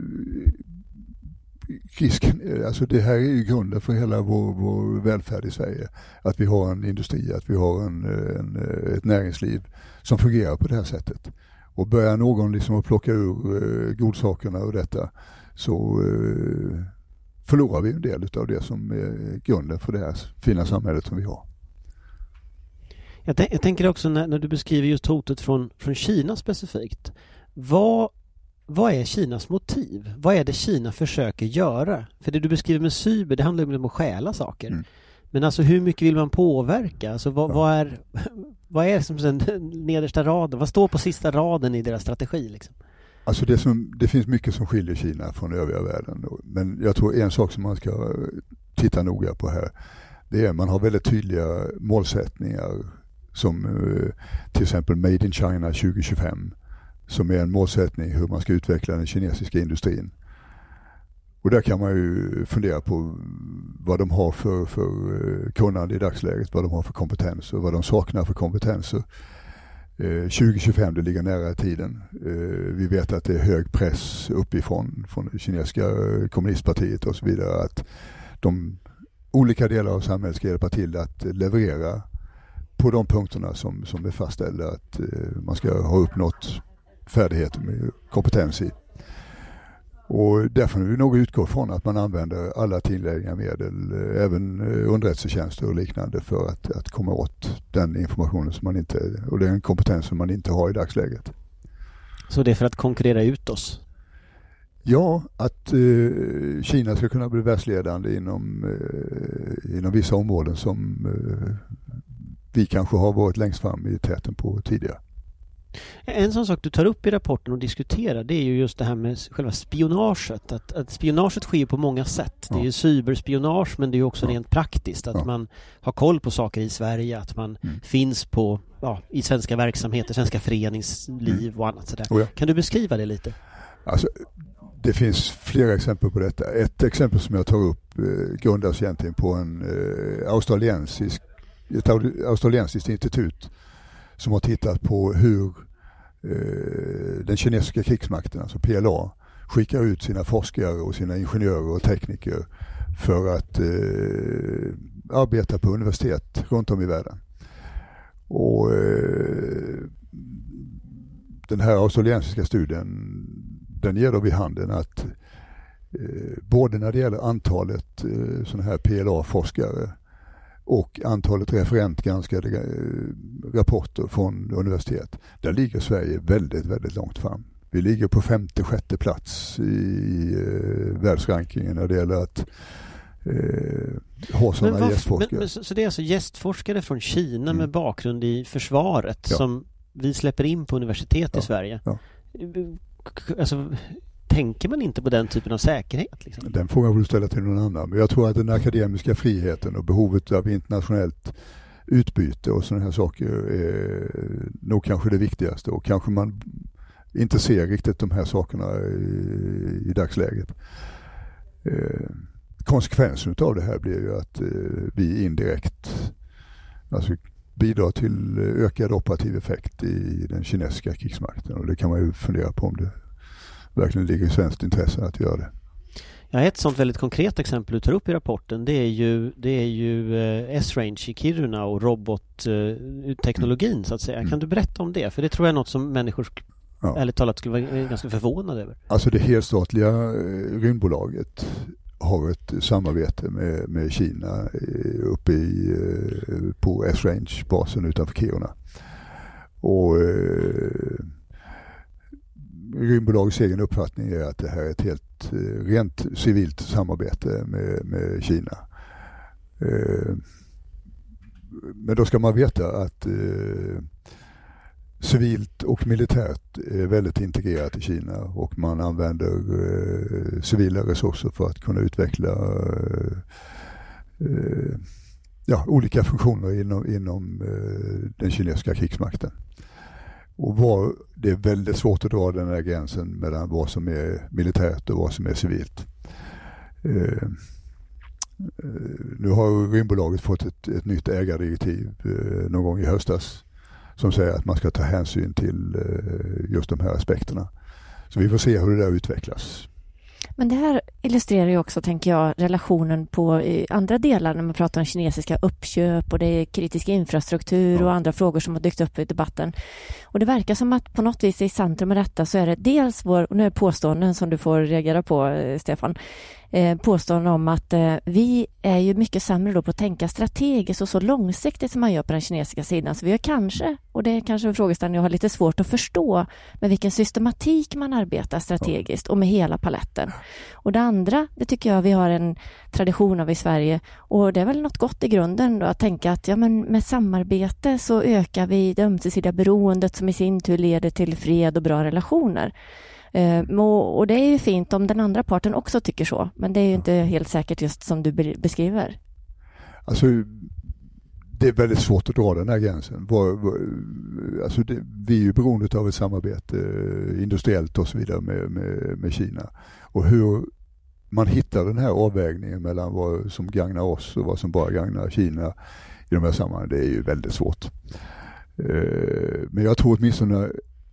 risken, alltså det här är ju grunden för hela vår, vår välfärd i Sverige. Att vi har en industri, att vi har en, en, ett näringsliv som fungerar på det här sättet. Och börjar någon liksom att plocka ur eh, godsakerna och detta så eh, förlorar vi en del av det som är grunden för det här fina samhället som vi har. Jag, t- jag tänker också när, när du beskriver just hotet från, från Kina specifikt. Vad Vad är Kinas motiv? Vad är det Kina försöker göra? För det du beskriver med cyber, det handlar ju om att stjäla saker. Mm. Men alltså hur mycket vill man påverka? Alltså vad, ja. vad är vad är som den nedersta raden? Vad står på sista raden i deras strategi liksom? Alltså det, som, det finns mycket som skiljer Kina från övriga världen. Men jag tror en sak som man ska titta noga på här, det är att man har väldigt tydliga målsättningar som till exempel Made in China tjugo tjugofem. Som är en målsättning hur man ska utveckla den kinesiska industrin. Och där kan man ju fundera på vad de har för, för kunnande i dagsläget, vad de har för kompetens och vad de saknar för kompetenser. Eh, tjugo tjugofem, det ligger nära i tiden. Eh, vi vet att det är hög press uppifrån från det kinesiska kommunistpartiet och så vidare att de olika delar av samhället ska hjälpa till att leverera på de punkterna som, som är fastställda att eh, man ska ha uppnått färdigheter med kompetens i. Och därför är vi nog utgå från att man använder alla tillgängliga medel, även underrättelsetjänster och liknande för att, att komma åt den informationen som man inte, och den kompetens som man inte har i dagsläget. Så det är för att konkurrera ut oss? Ja, att eh, Kina ska kunna bli världsledande inom, eh, inom vissa områden som eh, vi kanske har varit längst fram i täten på tidigare. En sån sak du tar upp i rapporten och diskuterar, det är ju just det här med själva spionaget. Att, att spionaget sker på många sätt. Det är ju cyberspionage, men det är ju också ja. rent praktiskt. Att ja. man har koll på saker i Sverige, att man mm. finns på, ja, i svenska verksamheter, svenska föreningsliv mm. och annat sådär. Oh ja. Kan du beskriva det lite? Alltså, det finns flera exempel på detta. Ett exempel som jag tar upp eh, grundas egentligen på en eh, australiensisk, ett australiensiskt institut som har tittat på hur eh, den kinesiska krigsmakten, alltså P L A, skickar ut sina forskare och sina ingenjörer och tekniker för att eh, arbeta på universitet runt om i världen. Och eh, den här australiensiska studien, den ger då vid handen att eh, både när det gäller antalet eh, sådana här P L A-forskare och antalet referentgranskade rapporter från universitet, där ligger Sverige väldigt, väldigt långt fram. Vi ligger på femte, sjätte plats i eh, världsrankingen när det gäller att eh, ha sådana men gästforskare. Men, men, så, så det är alltså gästforskare från Kina mm. med bakgrund i försvaret ja. som vi släpper in på universitet ja. i Sverige? Ja. Alltså, tänker man inte på den typen av säkerhet? Liksom? Den frågan får du ställa till någon annan. Men jag tror att den akademiska friheten och behovet av internationellt utbyte och sådana här saker är nog kanske det viktigaste. Och kanske man inte ser riktigt de här sakerna i, i dagsläget. Eh, konsekvensen av det här blir ju att eh, vi indirekt alltså, bidrar till ökad operativ effekt i den kinesiska krigsmakten. Och det kan man ju fundera på om det verkligen ligger i svenskt intresse att göra det. Ja, ett sånt väldigt konkret exempel du tar upp i rapporten, det är ju, det är ju eh, S-Range i Kiruna och robotteknologin eh, så att säga. Mm. Kan du berätta om det? För det tror jag är något som människor ja. ärligt talat skulle vara ganska förvånade över. Alltså det helstatliga eh, rymdbolaget har ett samarbete med, med Kina eh, uppe i, eh, på S-Range-basen utanför Kiruna. Och eh, rymdbolagets egen uppfattning är att det här är ett helt eh, rent civilt samarbete med, med Kina. Eh, men då ska man veta att eh, civilt och militärt är väldigt integrerat i Kina och man använder eh, civila resurser för att kunna utveckla eh, ja, olika funktioner inom, inom eh, den kinesiska krigsmakten. Och var, det är väldigt svårt att dra den här gränsen mellan vad som är militärt och vad som är civilt. Eh, nu har rymdbolaget fått ett, ett nytt ägardirektiv eh, någon gång i höstas som säger att man ska ta hänsyn till eh, just de här aspekterna. Så vi får se hur det där utvecklas. Men det här illustrerar ju också, tänker jag, relationen på andra delar när man pratar om kinesiska uppköp och det är kritisk infrastruktur ja. och andra frågor som har dykt upp i debatten. Och det verkar som att på något vis i centrum med detta så är det dels vår, och nu är det påståenden som du får reagera på, Stefan, eh, påståenden om att eh, vi är ju mycket sämre då på att tänka strategiskt och så långsiktigt som man gör på den kinesiska sidan. Så vi har kanske, och det är kanske en frågeställning jag har lite svårt att förstå, med vilken systematik man arbetar strategiskt och med hela paletten. Och det andra, det tycker jag vi har en tradition av i Sverige, och det är väl något gott i grunden då, att tänka att ja, men med samarbete så ökar vi det ömsesidiga beroendet som i sin tur leder till fred och bra relationer. Uh, och, och det är ju fint om den andra parten också tycker så, men det är ju inte helt säkert just som du be- beskriver. Alltså det är väldigt svårt att dra den här gränsen. Var, var, alltså det, vi är ju beroende av ett samarbete industriellt och så vidare med, med, med Kina. Och hur man hittar den här avvägningen mellan vad som gagnar oss och vad som bara gagnar Kina i de här sammanhangen, det är ju väldigt svårt. Uh, men jag tror åtminstone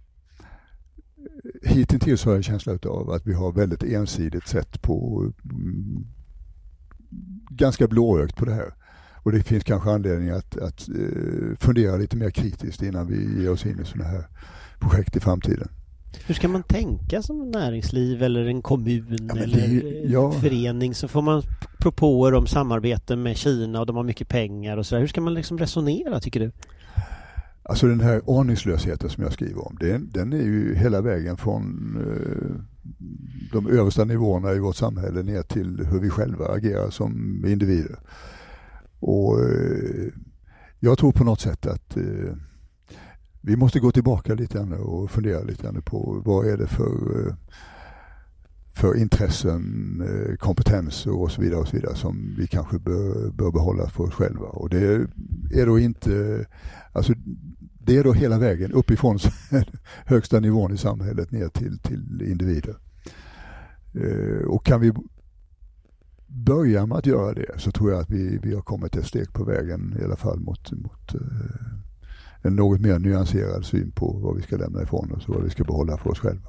hittills har jag känslan av att vi har väldigt ensidigt sett på mm, ganska blåögt på det här. Och det finns kanske anledning att, att uh, fundera lite mer kritiskt innan vi ger oss in i sådana här projekt i framtiden. Hur ska man tänka som näringsliv eller en kommun ja, eller det, ja. förening, så får man propåer om samarbete med Kina och de har mycket pengar och så där. Hur ska man liksom resonera, tycker du? Alltså den här aningslösheten som jag skriver om, den, den är ju hela vägen från eh, de översta nivåerna i vårt samhälle ner till hur vi själva agerar som individer. Och eh, jag tror på något sätt att eh, vi måste gå tillbaka lite grann och fundera lite grann på vad är det för, eh, för intressen, eh, kompetenser och så vidare och så vidare som vi kanske bör, bör behålla för oss själva. Och det är då inte, alltså det är då hela vägen uppifrån högsta nivån i samhället ner till, till individer. Eh, och kan vi börja med att göra det, så tror jag att vi, vi har kommit ett steg på vägen i alla fall mot, mot eh, en något mer nyanserad syn på vad vi ska lämna ifrån oss och vad vi ska behålla för oss själva.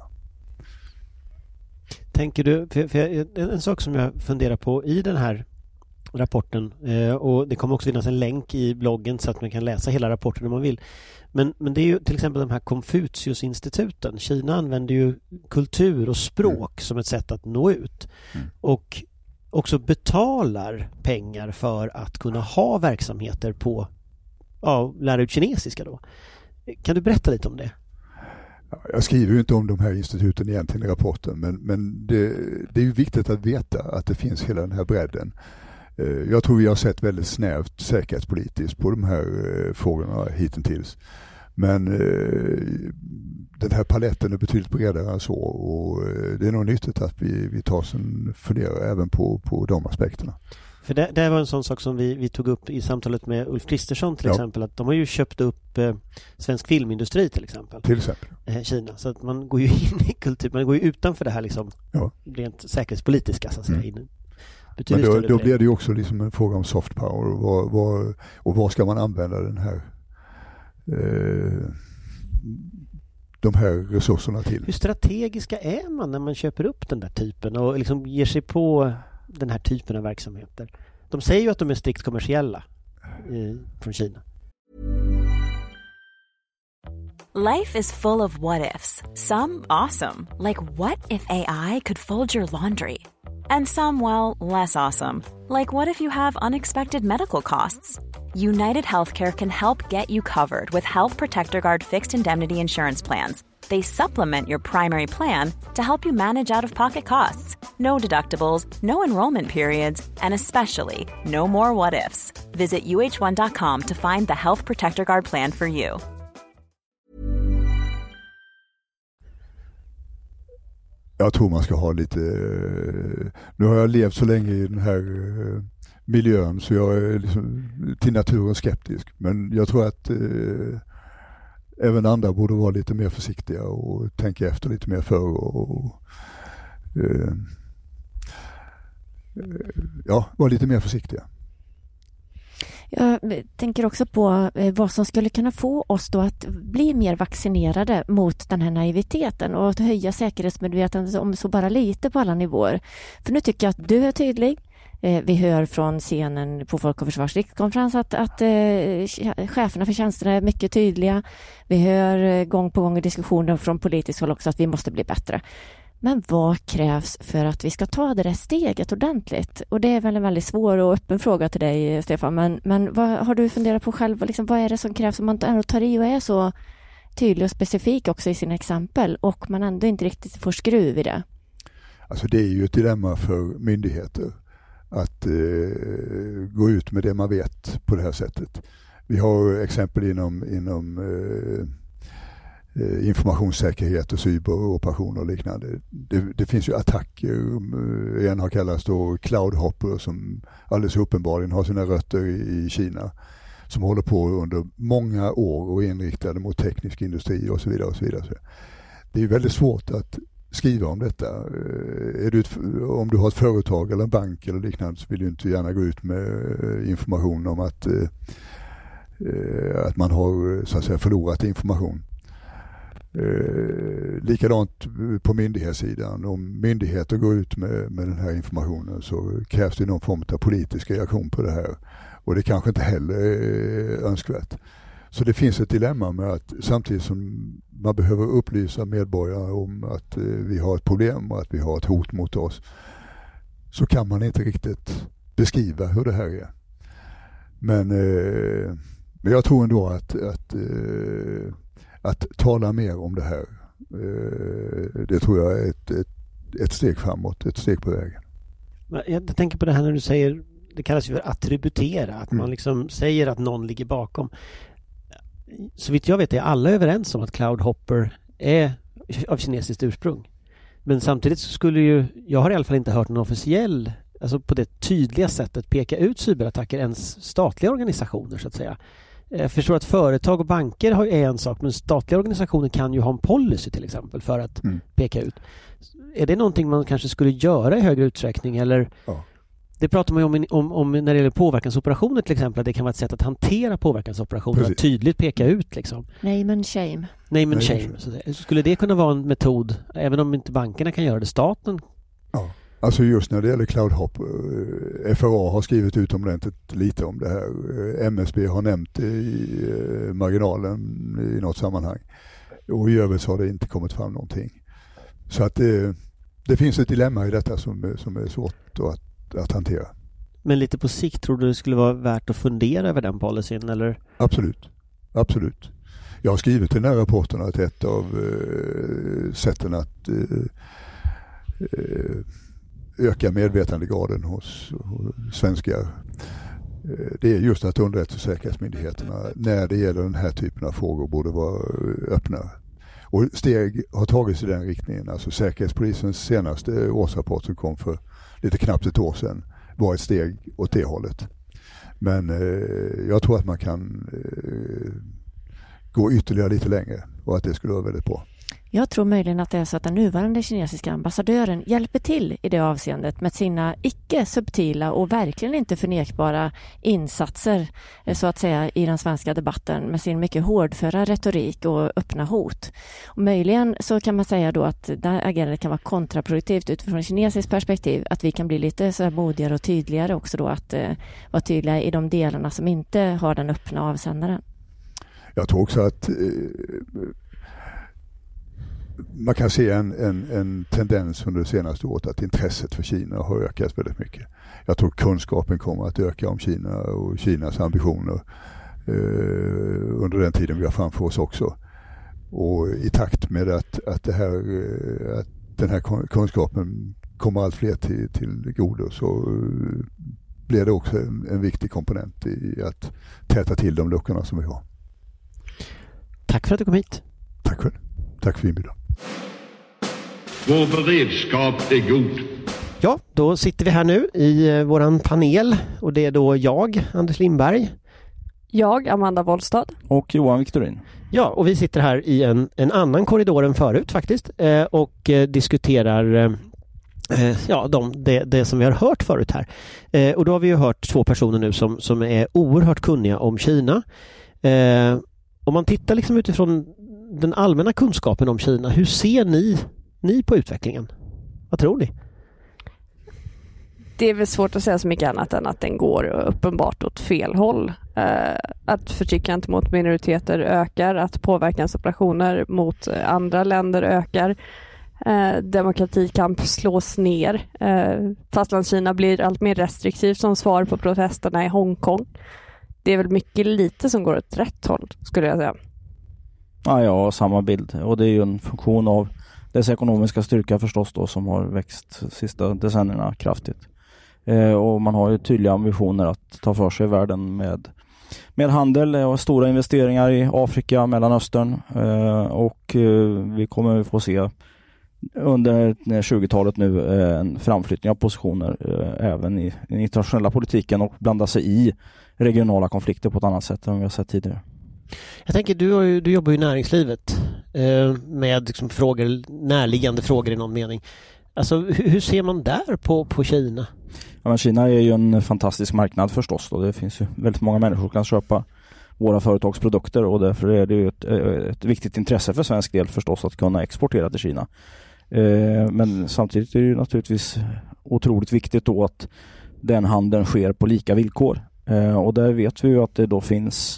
Tänker du, för, för jag, en sak som jag funderar på i den här rapporten, eh, och det kommer också finnas en länk i bloggen så att man kan läsa hela rapporten om man vill. Men, men det är ju till exempel de här Konfucius-instituten. Kina använder ju kultur och språk mm. som ett sätt att nå ut. Mm. Och också betalar pengar för att kunna ha verksamheter på, ja, lära ut kinesiska då. Kan du berätta lite om det? Jag skriver ju inte om de här instituten egentligen i rapporten, men, men det, det är ju viktigt att veta att det finns hela den här bredden. Jag tror vi har sett väldigt snävt säkerhetspolitiskt på de här frågorna hittills. Men den här paletten är betydligt bredare än så, och det är nog nyttigt att vi, vi tar oss en funderar även på, på de aspekterna. För det, det var en sån sak som vi, vi tog upp i samtalet med Ulf Kristersson till ja. exempel, att de har ju köpt upp eh, svensk filmindustri till exempel. Till exempel. Eh, Kina. Så att man går ju in i kultur, man går ju utanför det här liksom ja. rent säkerhetspolitiska så att säga. Mm. Men då, då blir det ju också liksom en fråga om soft power och vad, vad, och vad ska man använda den här eh, de här resurserna till. Hur strategiska är man när man köper upp den där typen och liksom ger sig på den här typen av verksamheter? De säger ju att de är strikt kommersiella eh, från Kina. Life is full of what ifs. Some awesome, like what if A I could fold your laundry? And some, well, less awesome, like what if you have unexpected medical costs? United Healthcare can help get you covered with Health Protector Guard fixed indemnity insurance plans. They supplement your primary plan to help you manage out-of-pocket costs. No deductibles, no enrollment periods, and especially no more what-ifs. Visit U H one dot com to find the Health Protector Guard plan for you. Jag tror man ska ha lite... Nu har jag levt så länge i den här miljön så jag är liksom till naturen skeptisk. Men jag tror att eh, även andra borde vara lite mer försiktiga och tänka efter lite mer för och, och eh, ja, vara lite mer försiktiga. Jag tänker också på vad som skulle kunna få oss då att bli mer vaccinerade mot den här naiviteten och att höja säkerhetsmedvetandet om så bara lite på alla nivåer. För nu tycker jag att du är tydlig. Vi hör från scenen på Folk och Försvars rikskonferens att, att cheferna för tjänsterna är mycket tydliga. Vi hör gång på gång i diskussioner från politiskt håll också att vi måste bli bättre. Men vad krävs för att vi ska ta det där steget ordentligt? Och det är väl en väldigt svår och öppen fråga till dig, Stefan. Men, men vad har du funderat på själv? Liksom, vad är det som krävs om man ändå tar i och är så tydlig och specifik också i sina exempel och man ändå inte riktigt får skruv i det? Alltså det är ju ett dilemma för myndigheter att eh, gå ut med det man vet på det här sättet. Vi har exempel inom, inom eh, informationssäkerhet och cyberoperationer och liknande. Det, det finns ju attacker, en har kallats då Cloud Hopper som alldeles uppenbarligen har sina rötter i, i Kina som håller på under många år och är inriktade mot teknisk industri och så vidare och så vidare. Det är väldigt svårt att skriva om detta. Är du ett, om du har ett företag eller en bank eller liknande så vill du inte gärna gå ut med information om att, att man har så att säga förlorat information. Eh, likadant på myndighetssidan. Om myndigheter går ut med, med den här informationen så krävs det någon form av politisk reaktion på det här. Och det kanske inte heller är önskvärt. Så det finns ett dilemma med att samtidigt som man behöver upplysa medborgare om att eh, vi har ett problem och att vi har ett hot mot oss så kan man inte riktigt beskriva hur det här är. Men, eh, men jag tror ändå att, att eh, Att tala mer om det här, det tror jag är ett, ett, ett steg framåt, ett steg på vägen. Jag tänker på det här när du säger, det kallas ju för attributera, att mm. man liksom säger att någon ligger bakom. Så vitt jag vet är alla överens om att Cloud Hopper är av kinesiskt ursprung. Men samtidigt så skulle ju, jag har i alla fall inte hört någon officiell, alltså på det tydliga sättet peka ut cyberattacker ens statliga organisationer så att säga. Jag förstår att företag och banker har är en sak, men statliga organisationer kan ju ha en policy till exempel för att mm. peka ut. Är det någonting man kanske skulle göra i högre utsträckning? Eller ja. Det pratar man ju om, om, om när det gäller påverkansoperationer till exempel, att det kan vara ett sätt att hantera påverkansoperationer, Precis. Att tydligt peka ut. Liksom. Name and shame. Name and shame. Så skulle det kunna vara en metod, även om inte bankerna kan göra det, staten? Ja. Alltså just när det gäller Cloud Hopper, F R A har skrivit utomordentligt lite om det här. M S B har nämnt det i marginalen i något sammanhang. Och i övrigt så har det inte kommit fram någonting. Så att det, det finns ett dilemma i detta som, som är svårt att, att, att hantera. Men lite på sikt, tror du det skulle vara värt att fundera över den policyn? Eller? Absolut. Absolut. Jag har skrivit i den här rapporten att ett av eh, sätten att eh, öka medvetandegraden hos, hos svenskar, eh, det är just att underrättelsesäkerhetsmyndigheterna när det gäller den här typen av frågor borde vara öppna. Och steg har tagits i den riktningen. Alltså Säkerhetspolisens senaste årsrapport som kom för lite knappt ett år sedan var ett steg åt det hållet. Men eh, jag tror att man kan eh, gå ytterligare lite längre och att det skulle vara väldigt bra. Jag tror möjligen att det är så att den nuvarande kinesiska ambassadören hjälper till i det avseendet med sina icke-subtila och verkligen inte förnekbara insatser så att säga i den svenska debatten med sin mycket hårdföra retorik och öppna hot. Och möjligen så kan man säga då att det här agerandet kan vara kontraproduktivt utifrån kinesiskt perspektiv, att vi kan bli lite så här modigare och tydligare också då att eh, vara tydliga i de delarna som inte har den öppna avsändaren. Jag tror också att eh, man kan se en, en, en tendens under det senaste året att intresset för Kina har ökat väldigt mycket. Jag tror kunskapen kommer att öka om Kina och Kinas ambitioner eh, under den tiden vi har framför oss också. Och i takt med att, att, det här, att den här kunskapen kommer allt fler till, till godo så blir det också en, en viktig komponent i att täta till de luckorna som vi har. Tack för att du kom hit. Tack själv. Tack för inbjudan. Vår beredskap är god. Ja, då sitter vi här nu i våran panel och det är då jag, Anders Lindberg. Jag, Amanda Wollstad. Och Johan Victorin. Ja, och vi sitter här i en, en annan korridor än förut faktiskt eh, och eh, diskuterar eh, ja, de, det, det som vi har hört förut här. Eh, och då har vi ju hört två personer nu som, som är oerhört kunniga om Kina. Eh, om man tittar liksom utifrån den allmänna kunskapen om Kina, hur ser ni, ni på utvecklingen? Vad tror ni? Det är väl svårt att säga så mycket annat än att den går uppenbart åt fel håll. Eh, att förtryck mot minoriteter ökar, att påverkansoperationer mot andra länder ökar. Eh, demokratikamp slås ner. Eh, Fastlandskina blir allt mer restriktivt som svar på protesterna i Hongkong. Det är väl mycket lite som går åt rätt håll, skulle jag säga. Ja, jag har samma bild. Och det är ju en funktion av dess ekonomiska styrka förstås då, som har växt de sista decennierna kraftigt. Eh, och man har ju tydliga ambitioner att ta för sig världen med, med handel och stora investeringar i Afrika, Mellanöstern. Eh, och eh, vi kommer få se under tjugotalet nu eh, en framflyttning av positioner eh, även i den internationella politiken och blanda sig i regionala konflikter på ett annat sätt än vi har sett tidigare. Jag tänker, du, har ju, du jobbar ju i näringslivet eh, med liksom frågor, närliggande frågor i någon mening. Alltså, hur, hur ser man där på, på Kina? Ja, men Kina är ju en fantastisk marknad förstås. Då. Det finns ju väldigt många människor som kan köpa våra företagsprodukter och därför är det ju ett, ett viktigt intresse för svensk del förstås att kunna exportera till Kina. Eh, men samtidigt är det ju naturligtvis otroligt viktigt då att den handeln sker på lika villkor. Eh, och där vet vi ju att det då finns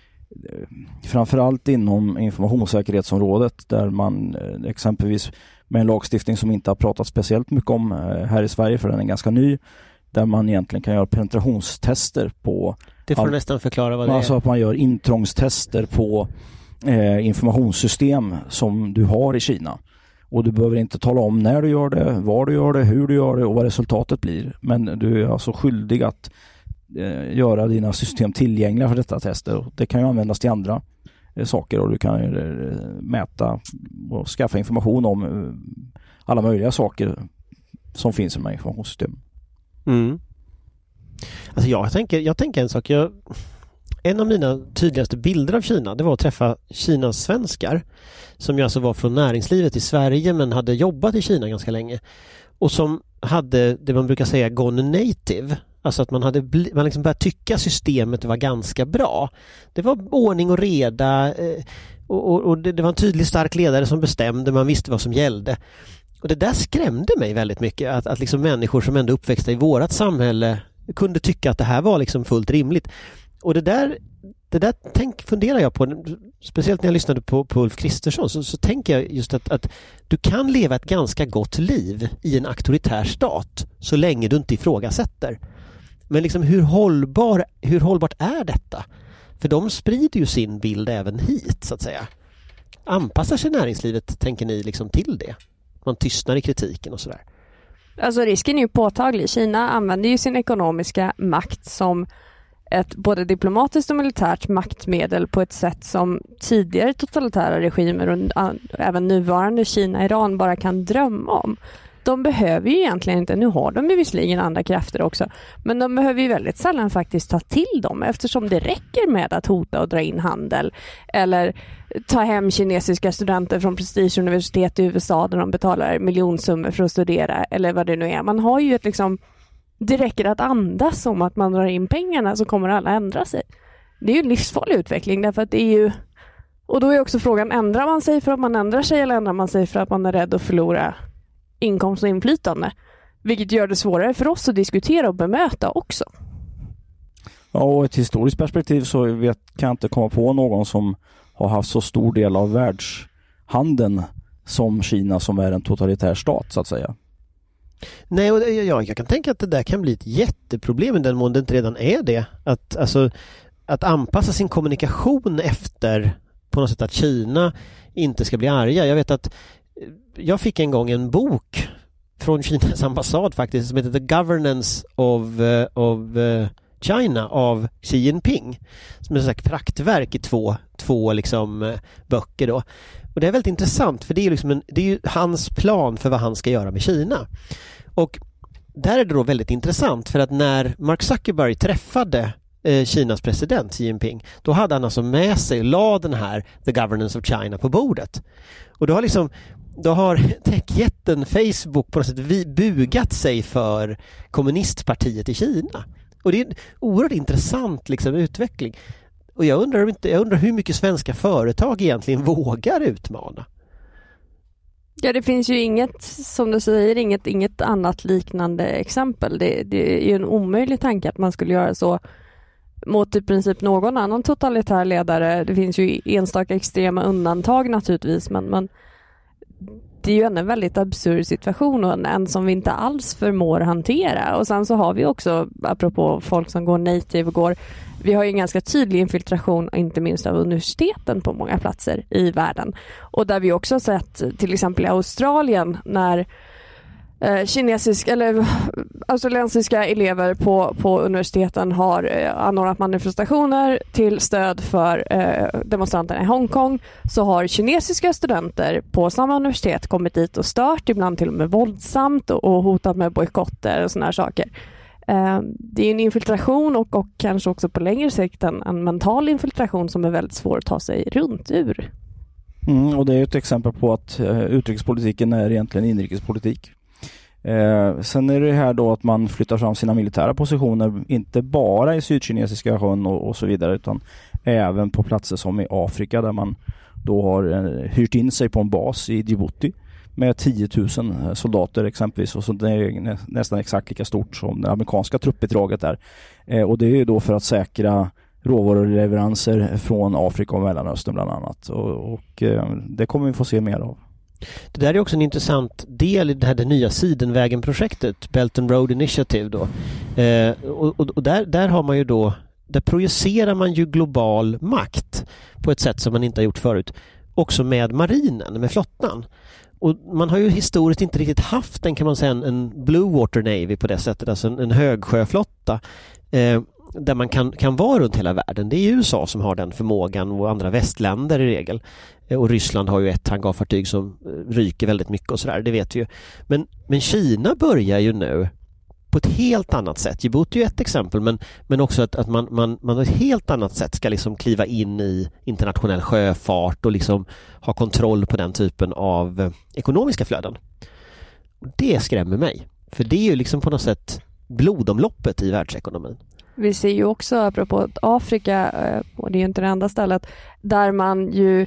framförallt inom informationssäkerhetsområdet där man exempelvis med en lagstiftning som inte har pratat speciellt mycket om här i Sverige för den är ganska ny, där man egentligen kan göra penetrationstester på... Det får all... nästan förklara vad det alltså är. Att man gör intrångstester på eh, informationssystem som du har i Kina. Och du behöver inte tala om när du gör det, var du gör det, hur du gör det och vad resultatet blir. Men du är alltså skyldig att göra dina system tillgängliga för detta tester. Det kan ju användas till andra eh, saker och du kan eh, mäta och skaffa information om eh, alla möjliga saker som finns i de här informationssystemen. Mm. Alltså jag tänker, jag tänker en sak. Jag, en av mina tydligaste bilder av Kina, det var att träffa Kinas svenskar som ju alltså var från näringslivet i Sverige men hade jobbat i Kina ganska länge och som hade det man brukar säga gone native. Alltså att man hade bli, man liksom började tycka systemet var ganska bra. Det var ordning och reda eh, och, och, och det, det var en tydlig stark ledare som bestämde, man visste vad som gällde. Och det där skrämde mig väldigt mycket att, att liksom människor som ändå uppväxta i vårat samhälle kunde tycka att det här var liksom fullt rimligt. Och det där det där tänk, funderar jag på, speciellt när jag lyssnade på, på Ulf Kristersson, så, så tänker jag just att, att du kan leva ett ganska gott liv i en auktoritär stat så länge du inte ifrågasätter. Men liksom hur, hållbar, hur hållbart är detta? För de sprider ju sin bild även hit, så att säga. Anpassar sig näringslivet, tänker ni, liksom till det? Man tystnar i kritiken och sådär. Alltså risken är ju påtaglig. Kina använder ju sin ekonomiska makt som ett både diplomatiskt och militärt maktmedel på ett sätt som tidigare totalitära regimer och även nuvarande Kina-Iran bara kan drömma om. De behöver ju egentligen inte, nu har de ju visserligen andra krafter också, men de behöver ju väldigt sällan faktiskt ta till dem, eftersom det räcker med att hota och dra in handel eller ta hem kinesiska studenter från prestigeuniversitet i U S A där de betalar miljonsummor för att studera eller vad det nu är. Man har ju ett liksom, det räcker att andas om att man drar in pengarna så kommer alla ändra sig. Det är ju en livsfarlig utveckling därför att det är ju, och då är också frågan, ändrar man sig för att man ändrar sig eller ändrar man sig för att man är rädd att förlora inkomst och inflytande? Vilket gör det svårare för oss att diskutera och bemöta också. Ja, och ett historiskt perspektiv så vet, kan jag inte komma på någon som har haft så stor del av världshandeln som Kina, som är en totalitär stat så att säga. Nej, och jag, jag kan tänka att det där kan bli ett jätteproblem i den mån det inte redan är det. Att, alltså, att anpassa sin kommunikation efter på något sätt att Kina inte ska bli arga. Jag vet att jag fick en gång en bok från Kinas ambassad faktiskt som heter The Governance of, uh, of uh, China av Xi Jinping, som är ett slags praktverk i två, två liksom, uh, böcker då. Och det är väldigt intressant för det är, liksom en, det är ju hans plan för vad han ska göra med Kina. Och där är det då väldigt intressant för att när Mark Zuckerberg träffade eh, Kinas president Xi Jinping, då hade han alltså med sig, la den här The Governance of China på bordet. Och då har liksom då har techjätten Facebook på något sätt bugat sig för kommunistpartiet i Kina. Och det är en oerhört intressant liksom, utveckling. Och jag undrar, inte, jag undrar hur mycket svenska företag egentligen vågar utmana. Ja, det finns ju inget, som du säger, inget, inget annat liknande exempel. Det, det är ju en omöjlig tanke att man skulle göra så mot i princip någon annan totalitär ledare. Det finns ju enstaka extrema undantag naturligtvis, men, men det är ju en väldigt absurd situation och en som vi inte alls förmår hantera. Och sen så har vi också, apropå folk som går native och går, vi har ju en ganska tydlig infiltration, inte minst av universiteten på många platser i världen. Och där vi också har sett till exempel i Australien när eh, kinesiska eller australiensiska elever på, på universiteten har eh, anordnat manifestationer till stöd för eh, demonstranterna i Hongkong, så har kinesiska studenter på samma universitet kommit dit och stört, ibland till och med våldsamt och, och hotat med bojkotter och såna här saker. Eh, det är en infiltration och, och kanske också på längre sikt en, en mental infiltration som är väldigt svår att ta sig runt ur. Mm, och det är ett exempel på att eh, utrikespolitiken är egentligen inrikespolitik. Eh, sen är det här då att man flyttar fram sina militära positioner inte bara i Sydkinesiska sjön och, och så vidare, utan även på platser som i Afrika där man då har eh, hyrt in sig på en bas i Djibouti med tio tusen soldater exempelvis, och så det är nä, nästan exakt lika stort som det amerikanska truppbidraget där. Eh, och det är ju då för att säkra råvaruleveranser från Afrika och Mellanöstern bland annat, och, och eh, det kommer vi få se mer av. Det där är också en intressant del i det här det nya Sidenvägen-projektet, Belt and Road Initiative då. Eh, och och, och där, där har man ju då, där projicerar man ju global makt på ett sätt som man inte har gjort förut. Också med marinen, med flottan. Och man har ju historiskt inte riktigt haft en, kan man säga, en, en Blue Water Navy på det sättet, alltså en, en högsjöflotta. Eh, där man kan, kan vara runt hela världen. Det är U S A som har den förmågan och andra västländer i regel. Och Ryssland har ju ett hangarfartyg som ryker väldigt mycket och sådär, det vet vi ju. Men, men Kina börjar ju nu på ett helt annat sätt. Djibouti är ju ett exempel, men, men också att, att man, man, man på ett helt annat sätt ska liksom kliva in i internationell sjöfart och liksom ha kontroll på den typen av eh, ekonomiska flöden. Och det skrämmer mig. För det är ju liksom på något sätt blodomloppet i världsekonomin. Vi ser ju också, apropå Afrika, och det är ju inte det enda stället, där man ju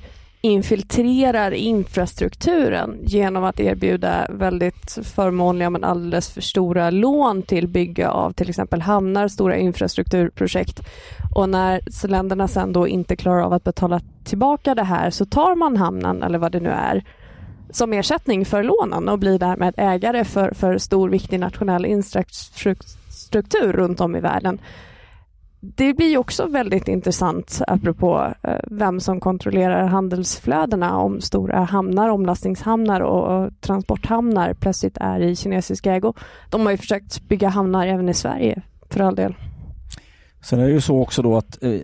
infiltrerar infrastrukturen genom att erbjuda väldigt förmånliga men alldeles för stora lån till bygge av till exempel hamnar, stora infrastrukturprojekt. Och när länderna sen då inte klarar av att betala tillbaka det här så tar man hamnen eller vad det nu är som ersättning för lånen och blir därmed ägare för, för stor viktig nationell infrastruktur runt om i världen. Det blir ju också väldigt intressant apropå eh, vem som kontrollerar handelsflödena, om stora hamnar, omlastningshamnar och, och transporthamnar plötsligt är i kinesisk ägo. De har ju försökt bygga hamnar även i Sverige för all del. Sen är det ju så också då att eh,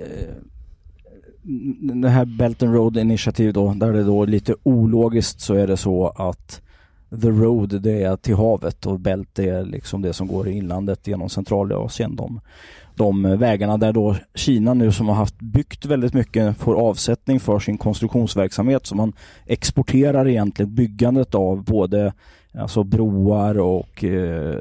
det här Belt and Road Initiative då, där det är lite ologiskt så är det så att the road det är till havet och Belt är liksom det som går i inlandet genom Centralasien. De, de vägarna där då Kina nu som har haft byggt väldigt mycket får avsättning för sin konstruktionsverksamhet, så man exporterar egentligen byggandet av både alltså broar och eh,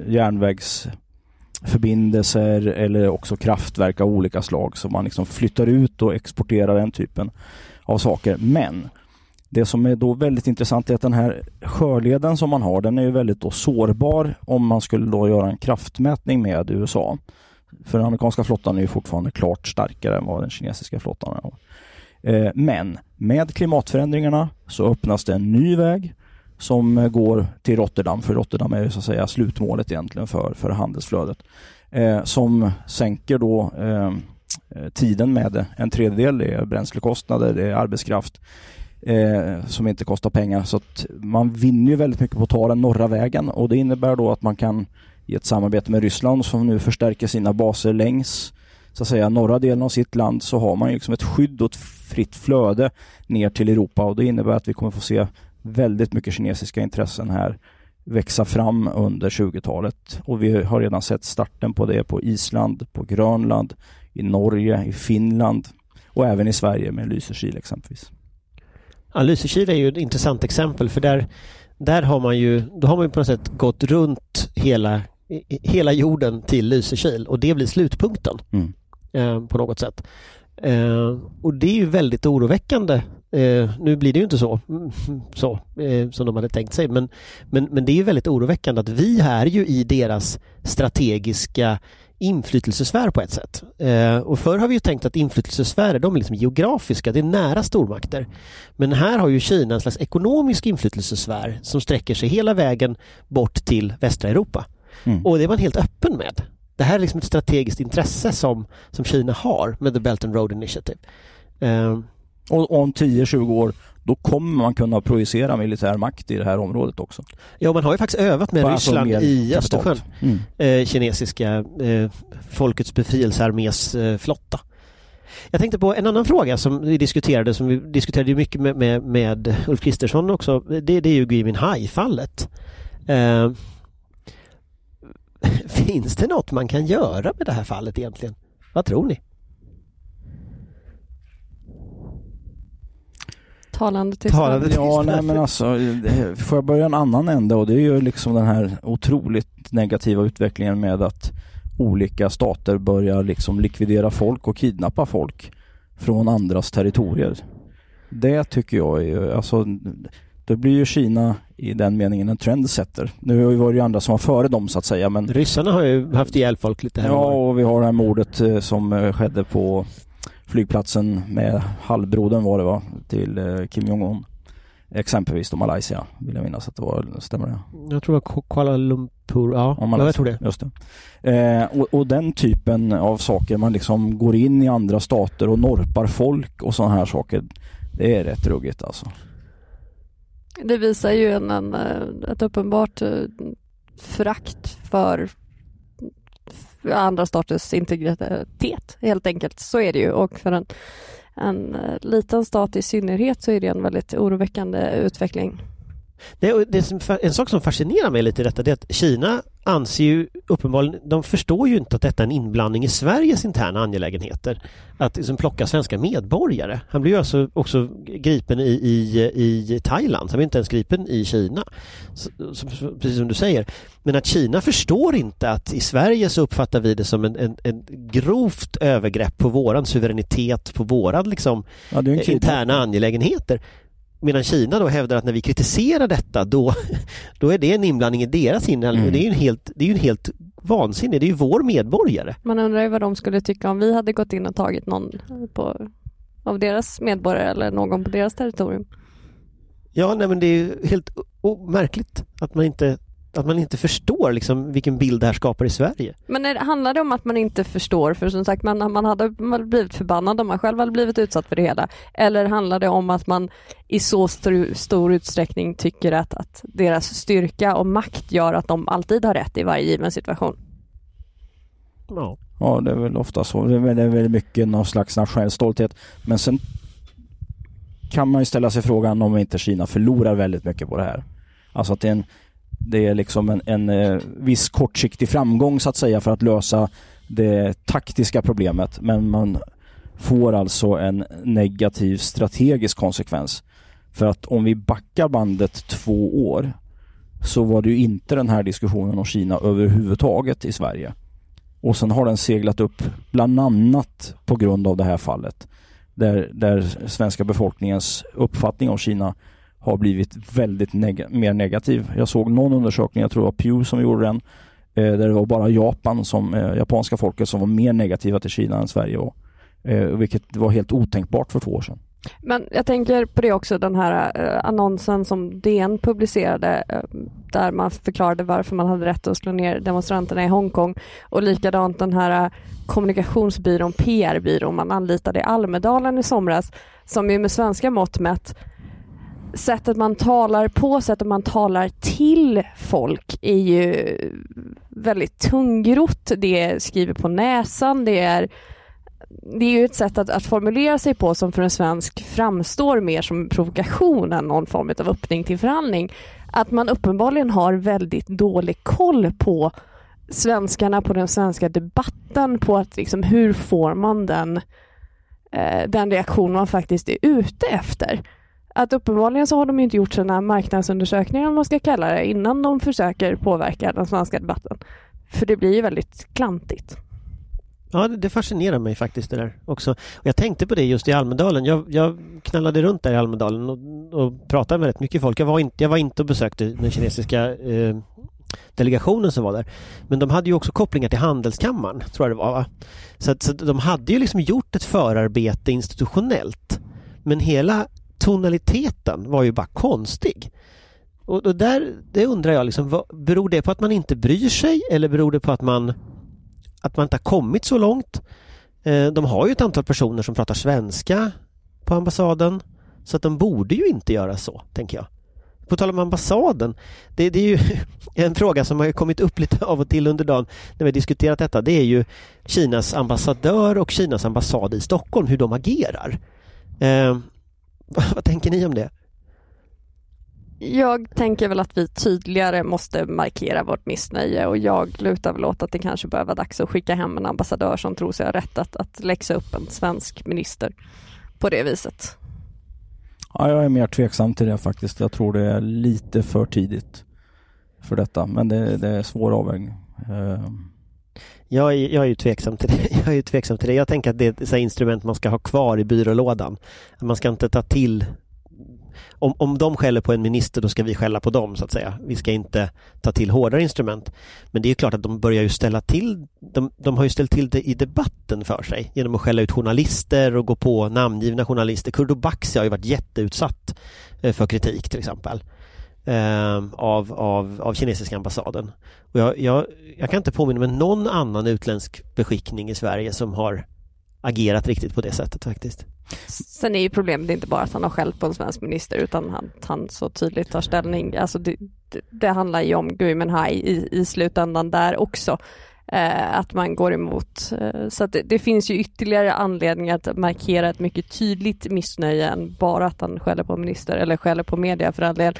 järnvägsförbindelser eller också kraftverk av olika slag, så man liksom flyttar ut och exporterar den typen av saker. Men det som är då väldigt intressant är att den här sjöleden som man har, den är ju väldigt då sårbar om man skulle då göra en kraftmätning med U S A. För den amerikanska flottan är ju fortfarande klart starkare än vad den kinesiska flottan är. Eh, men med klimatförändringarna så öppnas det en ny väg som går till Rotterdam, för Rotterdam är ju så att säga slutmålet egentligen för, för handelsflödet. Eh, som sänker då eh, tiden med en tredjedel, det är bränslekostnader, det är arbetskraft. Eh, som inte kostar pengar, så att man vinner ju väldigt mycket på att ta den norra vägen, och det innebär då att man kan i ett samarbete med Ryssland som nu förstärker sina baser längs så att säga norra delen av sitt land, så har man ju liksom ett skydd och ett fritt flöde ner till Europa, och det innebär att vi kommer få se väldigt mycket kinesiska intressen här växa fram under tjugotalet, och vi har redan sett starten på det på Island, på Grönland, i Norge, i Finland och även i Sverige med Lysekil exempelvis. Ja, Lysekil är ju ett intressant exempel, för där, där har man ju, då har man ju på något sätt gått runt hela, hela jorden till Lysekil, och det blir slutpunkten mm. eh, på något sätt. Eh, och det är ju väldigt oroväckande. Eh, nu blir det ju inte så, så eh, som de hade tänkt sig, men, men, men det är ju väldigt oroväckande att vi är ju i deras strategiska inflytelsesfär på ett sätt. Eh, och förr har vi ju tänkt att inflytelsesfärer, de är liksom geografiska, det är nära stormakter. Men här har ju Kina en slags ekonomisk inflytelsesfär som sträcker sig hela vägen bort till västra Europa. Mm. Och det är man helt öppen med. Det här är liksom ett strategiskt intresse som, som Kina har med The Belt and Road Initiative. Eh, och om tio till tjugo år då kommer man kunna projicera militär makt i det här området också. Ja, man har ju faktiskt övat med alltså Ryssland i Östersjön. Mm. Eh, kinesiska eh, folkets befrielsearmés eh, flotta. Jag tänkte på en annan fråga som vi diskuterade, som vi diskuterade mycket med, med, med Ulf Kristersson också. Det, det är ju Gui Minhai-fallet. Eh, finns det något man kan göra med det här fallet egentligen? Vad tror ni? Talande tystnad. Ja, nej, men alltså, får jag börja en annan ände, och det är ju liksom den här otroligt negativa utvecklingen med att olika stater börjar liksom likvidera folk och kidnappa folk från andras territorier. Det tycker jag är, alltså, då blir ju Kina i den meningen en trendsetter. Nu har ju varit andra som var före dem så att säga, men ryssarna har ju haft ihjäl folk lite här. Ja, och vi har det här mordet som skedde på flygplatsen med halvbrodern var det va, till eh, Kim Jong-un. Exempelvis då Malaysia, vill jag minnas att det var, stämmer det? Jag tror det var Kuala Lumpur, ja, ja jag tror det. Just det. Eh, och, och den typen av saker, man liksom går in i andra stater och norpar folk och sådana här saker, det är rätt ruggigt alltså. Det visar ju en, en, ett uppenbart förakt för andra staters integritet helt enkelt, så är det ju, och för en, en liten stat i synnerhet så är det en väldigt oroväckande utveckling. Det, det som, en sak som fascinerar mig lite i detta är att Kina anser ju uppenbarligen, de förstår ju inte att detta är en inblandning i Sveriges interna angelägenheter. Att liksom plocka svenska medborgare. Han blir ju alltså också gripen i, i, i Thailand, han blir inte ens gripen i Kina. Så, så, precis som du säger. Men att Kina förstår inte att i Sverige så uppfattar vi det som en, en, en grovt övergrepp på våran suveränitet, på våran liksom, ja, interna angelägenheter. Medan Kina då hävdar att när vi kritiserar detta då, då är det en inblandning i deras inre. Mm. Det är ju en helt, det är ju en helt vansinnig. Det är ju vår medborgare. Man undrar ju vad de skulle tycka om vi hade gått in och tagit någon på, av deras medborgare eller någon på deras territorium. Ja, nej, men det är ju helt o- märkligt att man inte att man inte förstår liksom vilken bild det här skapar i Sverige. Men det handlar det om att man inte förstår, för som sagt man, man hade blivit förbannad om man själv hade blivit utsatt för det hela, eller handlar det om att man i så stor, stor utsträckning tycker att, att deras styrka och makt gör att de alltid har rätt i varje given situation? Ja, ja det är väl ofta så. Det är väldigt mycket någon slags nationell stolthet, men sen kan man ju ställa sig frågan om inte Kina förlorar väldigt mycket på det här. Alltså att det är en Det är liksom en, en eh, viss kortsiktig framgång så att säga för att lösa det taktiska problemet. Men man får alltså en negativ strategisk konsekvens. För att om vi backar bandet två år så var det ju inte den här diskussionen om Kina överhuvudtaget i Sverige. Och sen har den seglat upp bland annat på grund av det här fallet. Där, där svenska befolkningens uppfattning om Kina har blivit väldigt neg- mer negativ. Jag såg någon undersökning, jag tror det var Pew som gjorde den, eh, där det var bara Japan som, eh, japanska folket som var mer negativa till Kina än Sverige var. Eh, vilket var helt otänkbart för två år sedan. Men jag tänker på det också, den här eh, annonsen som D N publicerade eh, där man förklarade varför man hade rätt att slå ner demonstranterna i Hongkong, och likadant den här eh, kommunikationsbyrån, P R-byrån man anlitade i Almedalen i somras, som ju med svenska mått mätt, sättet man talar på, sättet man talar till folk är ju väldigt tungrott. Det är skrivet på näsan, det är det är ju ett sätt att, att formulera sig på som för en svensk framstår mer som provokation än någon form av öppning till förhandling. Att man uppenbarligen har väldigt dålig koll på svenskarna, på den svenska debatten, på att liksom, hur får man den, eh, den reaktion man faktiskt är ute efter. Att uppenbarligen så har de inte gjort sina marknadsundersökningar, om man ska kalla det, innan de försöker påverka den svenska debatten. För det blir ju väldigt klantigt. Ja, det fascinerar mig faktiskt det där också. Och jag tänkte på det just i Almedalen. Jag, jag knallade runt där i Almedalen och, och pratade med rätt mycket folk. Jag var inte, jag var inte och besökte den kinesiska eh, delegationen som var där. Men de hade ju också kopplingar till Handelskammaren, tror jag det var. Va? Så, att, så de hade ju liksom gjort ett förarbete institutionellt. Men hela tonaliteten var ju bara konstig. Och, och där, det undrar jag liksom, vad, beror det på att man inte bryr sig, eller beror det på att man att man inte har kommit så långt? Eh, de har ju ett antal personer som pratar svenska på ambassaden, så att de borde ju inte göra så, tänker jag. På tal om ambassaden, det, det är ju en fråga som har kommit upp lite av och till under dagen när vi har diskuterat detta. Det är ju Kinas ambassadör och Kinas ambassad i Stockholm, hur de agerar. Eh, vad, vad tänker ni om det? Jag tänker väl att vi tydligare måste markera vårt missnöje, och jag lutar väl åt att det kanske börjar vara dags att skicka hem en ambassadör som tror sig ha rätt att, att läxa upp en svensk minister på det viset. Ja, jag är mer tveksam till det faktiskt. Jag tror det är lite för tidigt för detta, men det, det är svår avvägning. Uh... Jag är, jag är ju tveksam till det. Jag är ju tveksam till det. Jag tänker att det är ett instrument man ska ha kvar i byrålådan. Man ska inte ta till... Om, om de skäller på en minister, då ska vi skälla på dem, så att säga. Vi ska inte ta till hårdare instrument. Men det är klart att de börjar ju ställa till, de, de har ju ställt till det i debatten för sig genom att skälla ut journalister och gå på namngivna journalister. Kurdo Baxi har ju varit jätteutsatt för kritik till exempel eh, av, av, av kinesiska ambassaden. Och jag, jag, jag kan inte påminna mig någon annan utländsk beskickning i Sverige som har agerat riktigt på det sättet faktiskt. Sen är ju problemet inte bara att han har skällt på en svensk minister, utan han, han så tydligt tar ställning. Alltså det, det, det handlar ju om Gui Minhai i, i slutändan där också. Eh, att man går emot. Eh, så att det, det finns ju ytterligare anledningar att markera ett mycket tydligt missnöje än bara att han skäller på minister eller skäller på media för all del.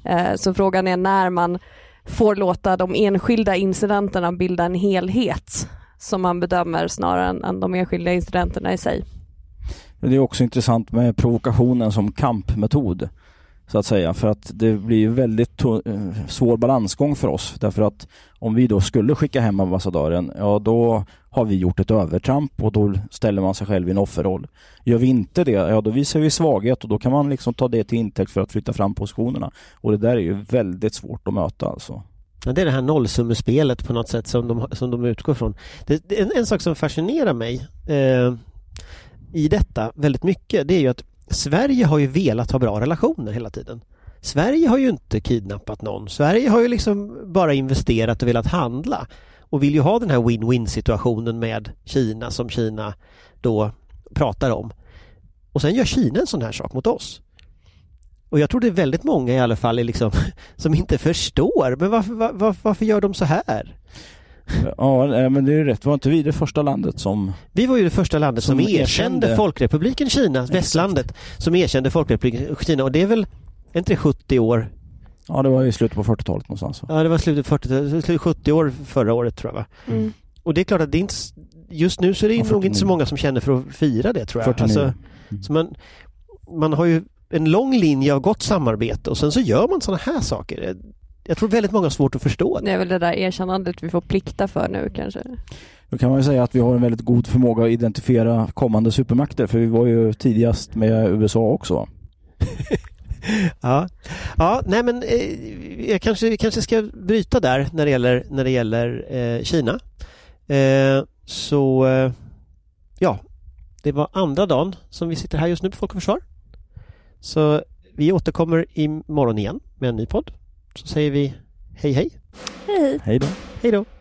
Eh, så frågan är när man får låta de enskilda incidenterna bilda en helhet som man bedömer snarare än, än de enskilda incidenterna i sig. Det är också intressant med provokationen som kampmetod, så att säga, för att det blir ju väldigt to- svår balansgång för oss, därför att om vi då skulle skicka hem ambassadören, ja då har vi gjort ett övertramp och då ställer man sig själv i en offerroll. Gör vi inte det, ja då visar vi svaghet och då kan man liksom ta det till intäkt för att flytta fram positionerna, och det där är ju väldigt svårt att möta alltså. Ja, det är det här nollsummespelet på något sätt som de, som de utgår från. Det, det, en, en sak som fascinerar mig eh, i detta väldigt mycket, det är ju att Sverige har ju velat ha bra relationer hela tiden. Sverige har ju inte kidnappat någon. Sverige har ju liksom bara investerat och velat handla och vill ju ha den här win-win situationen med Kina som Kina då pratar om. Och sen gör Kina en sån här sak mot oss. Och jag tror det är väldigt många i alla fall är liksom, som inte förstår. Men varför, var, varför gör de så här? Ja, men det är rätt. Var inte vi det första landet som... Vi var ju det första landet som, som erkände, erkände Folkrepubliken Kina, Exakt. västlandet, som erkände Folkrepubliken Kina. Och det är väl, är inte det sjuttio år? Ja, det var i slutet på fyrtiotalet någonstans. Ja, det var slutet på fyrtiotalet, sjuttio år förra året tror jag, va? Mm. Och det är klart att det är inte, just nu så är det ja, nog inte så många som känner för att fira det, tror jag. Alltså, mm. så man, man har ju en lång linje av gott samarbete och sen så gör man såna här saker. Jag tror väldigt många har svårt att förstå det. Det är väl det där erkännandet vi får plikta för nu kanske. Då kan man ju säga att vi har en väldigt god förmåga att identifiera kommande supermakter, för vi var ju tidigast med U S A också. ja. ja, nej men eh, jag kanske, kanske ska bryta där när det gäller, när det gäller eh, Kina. Eh, så eh, ja, det var andra dagen som vi sitter här just nu på Folk och Försvar. Så vi återkommer imorgon igen med en ny podd. Så säger vi hej hej. Hej. Hej då. Hej då.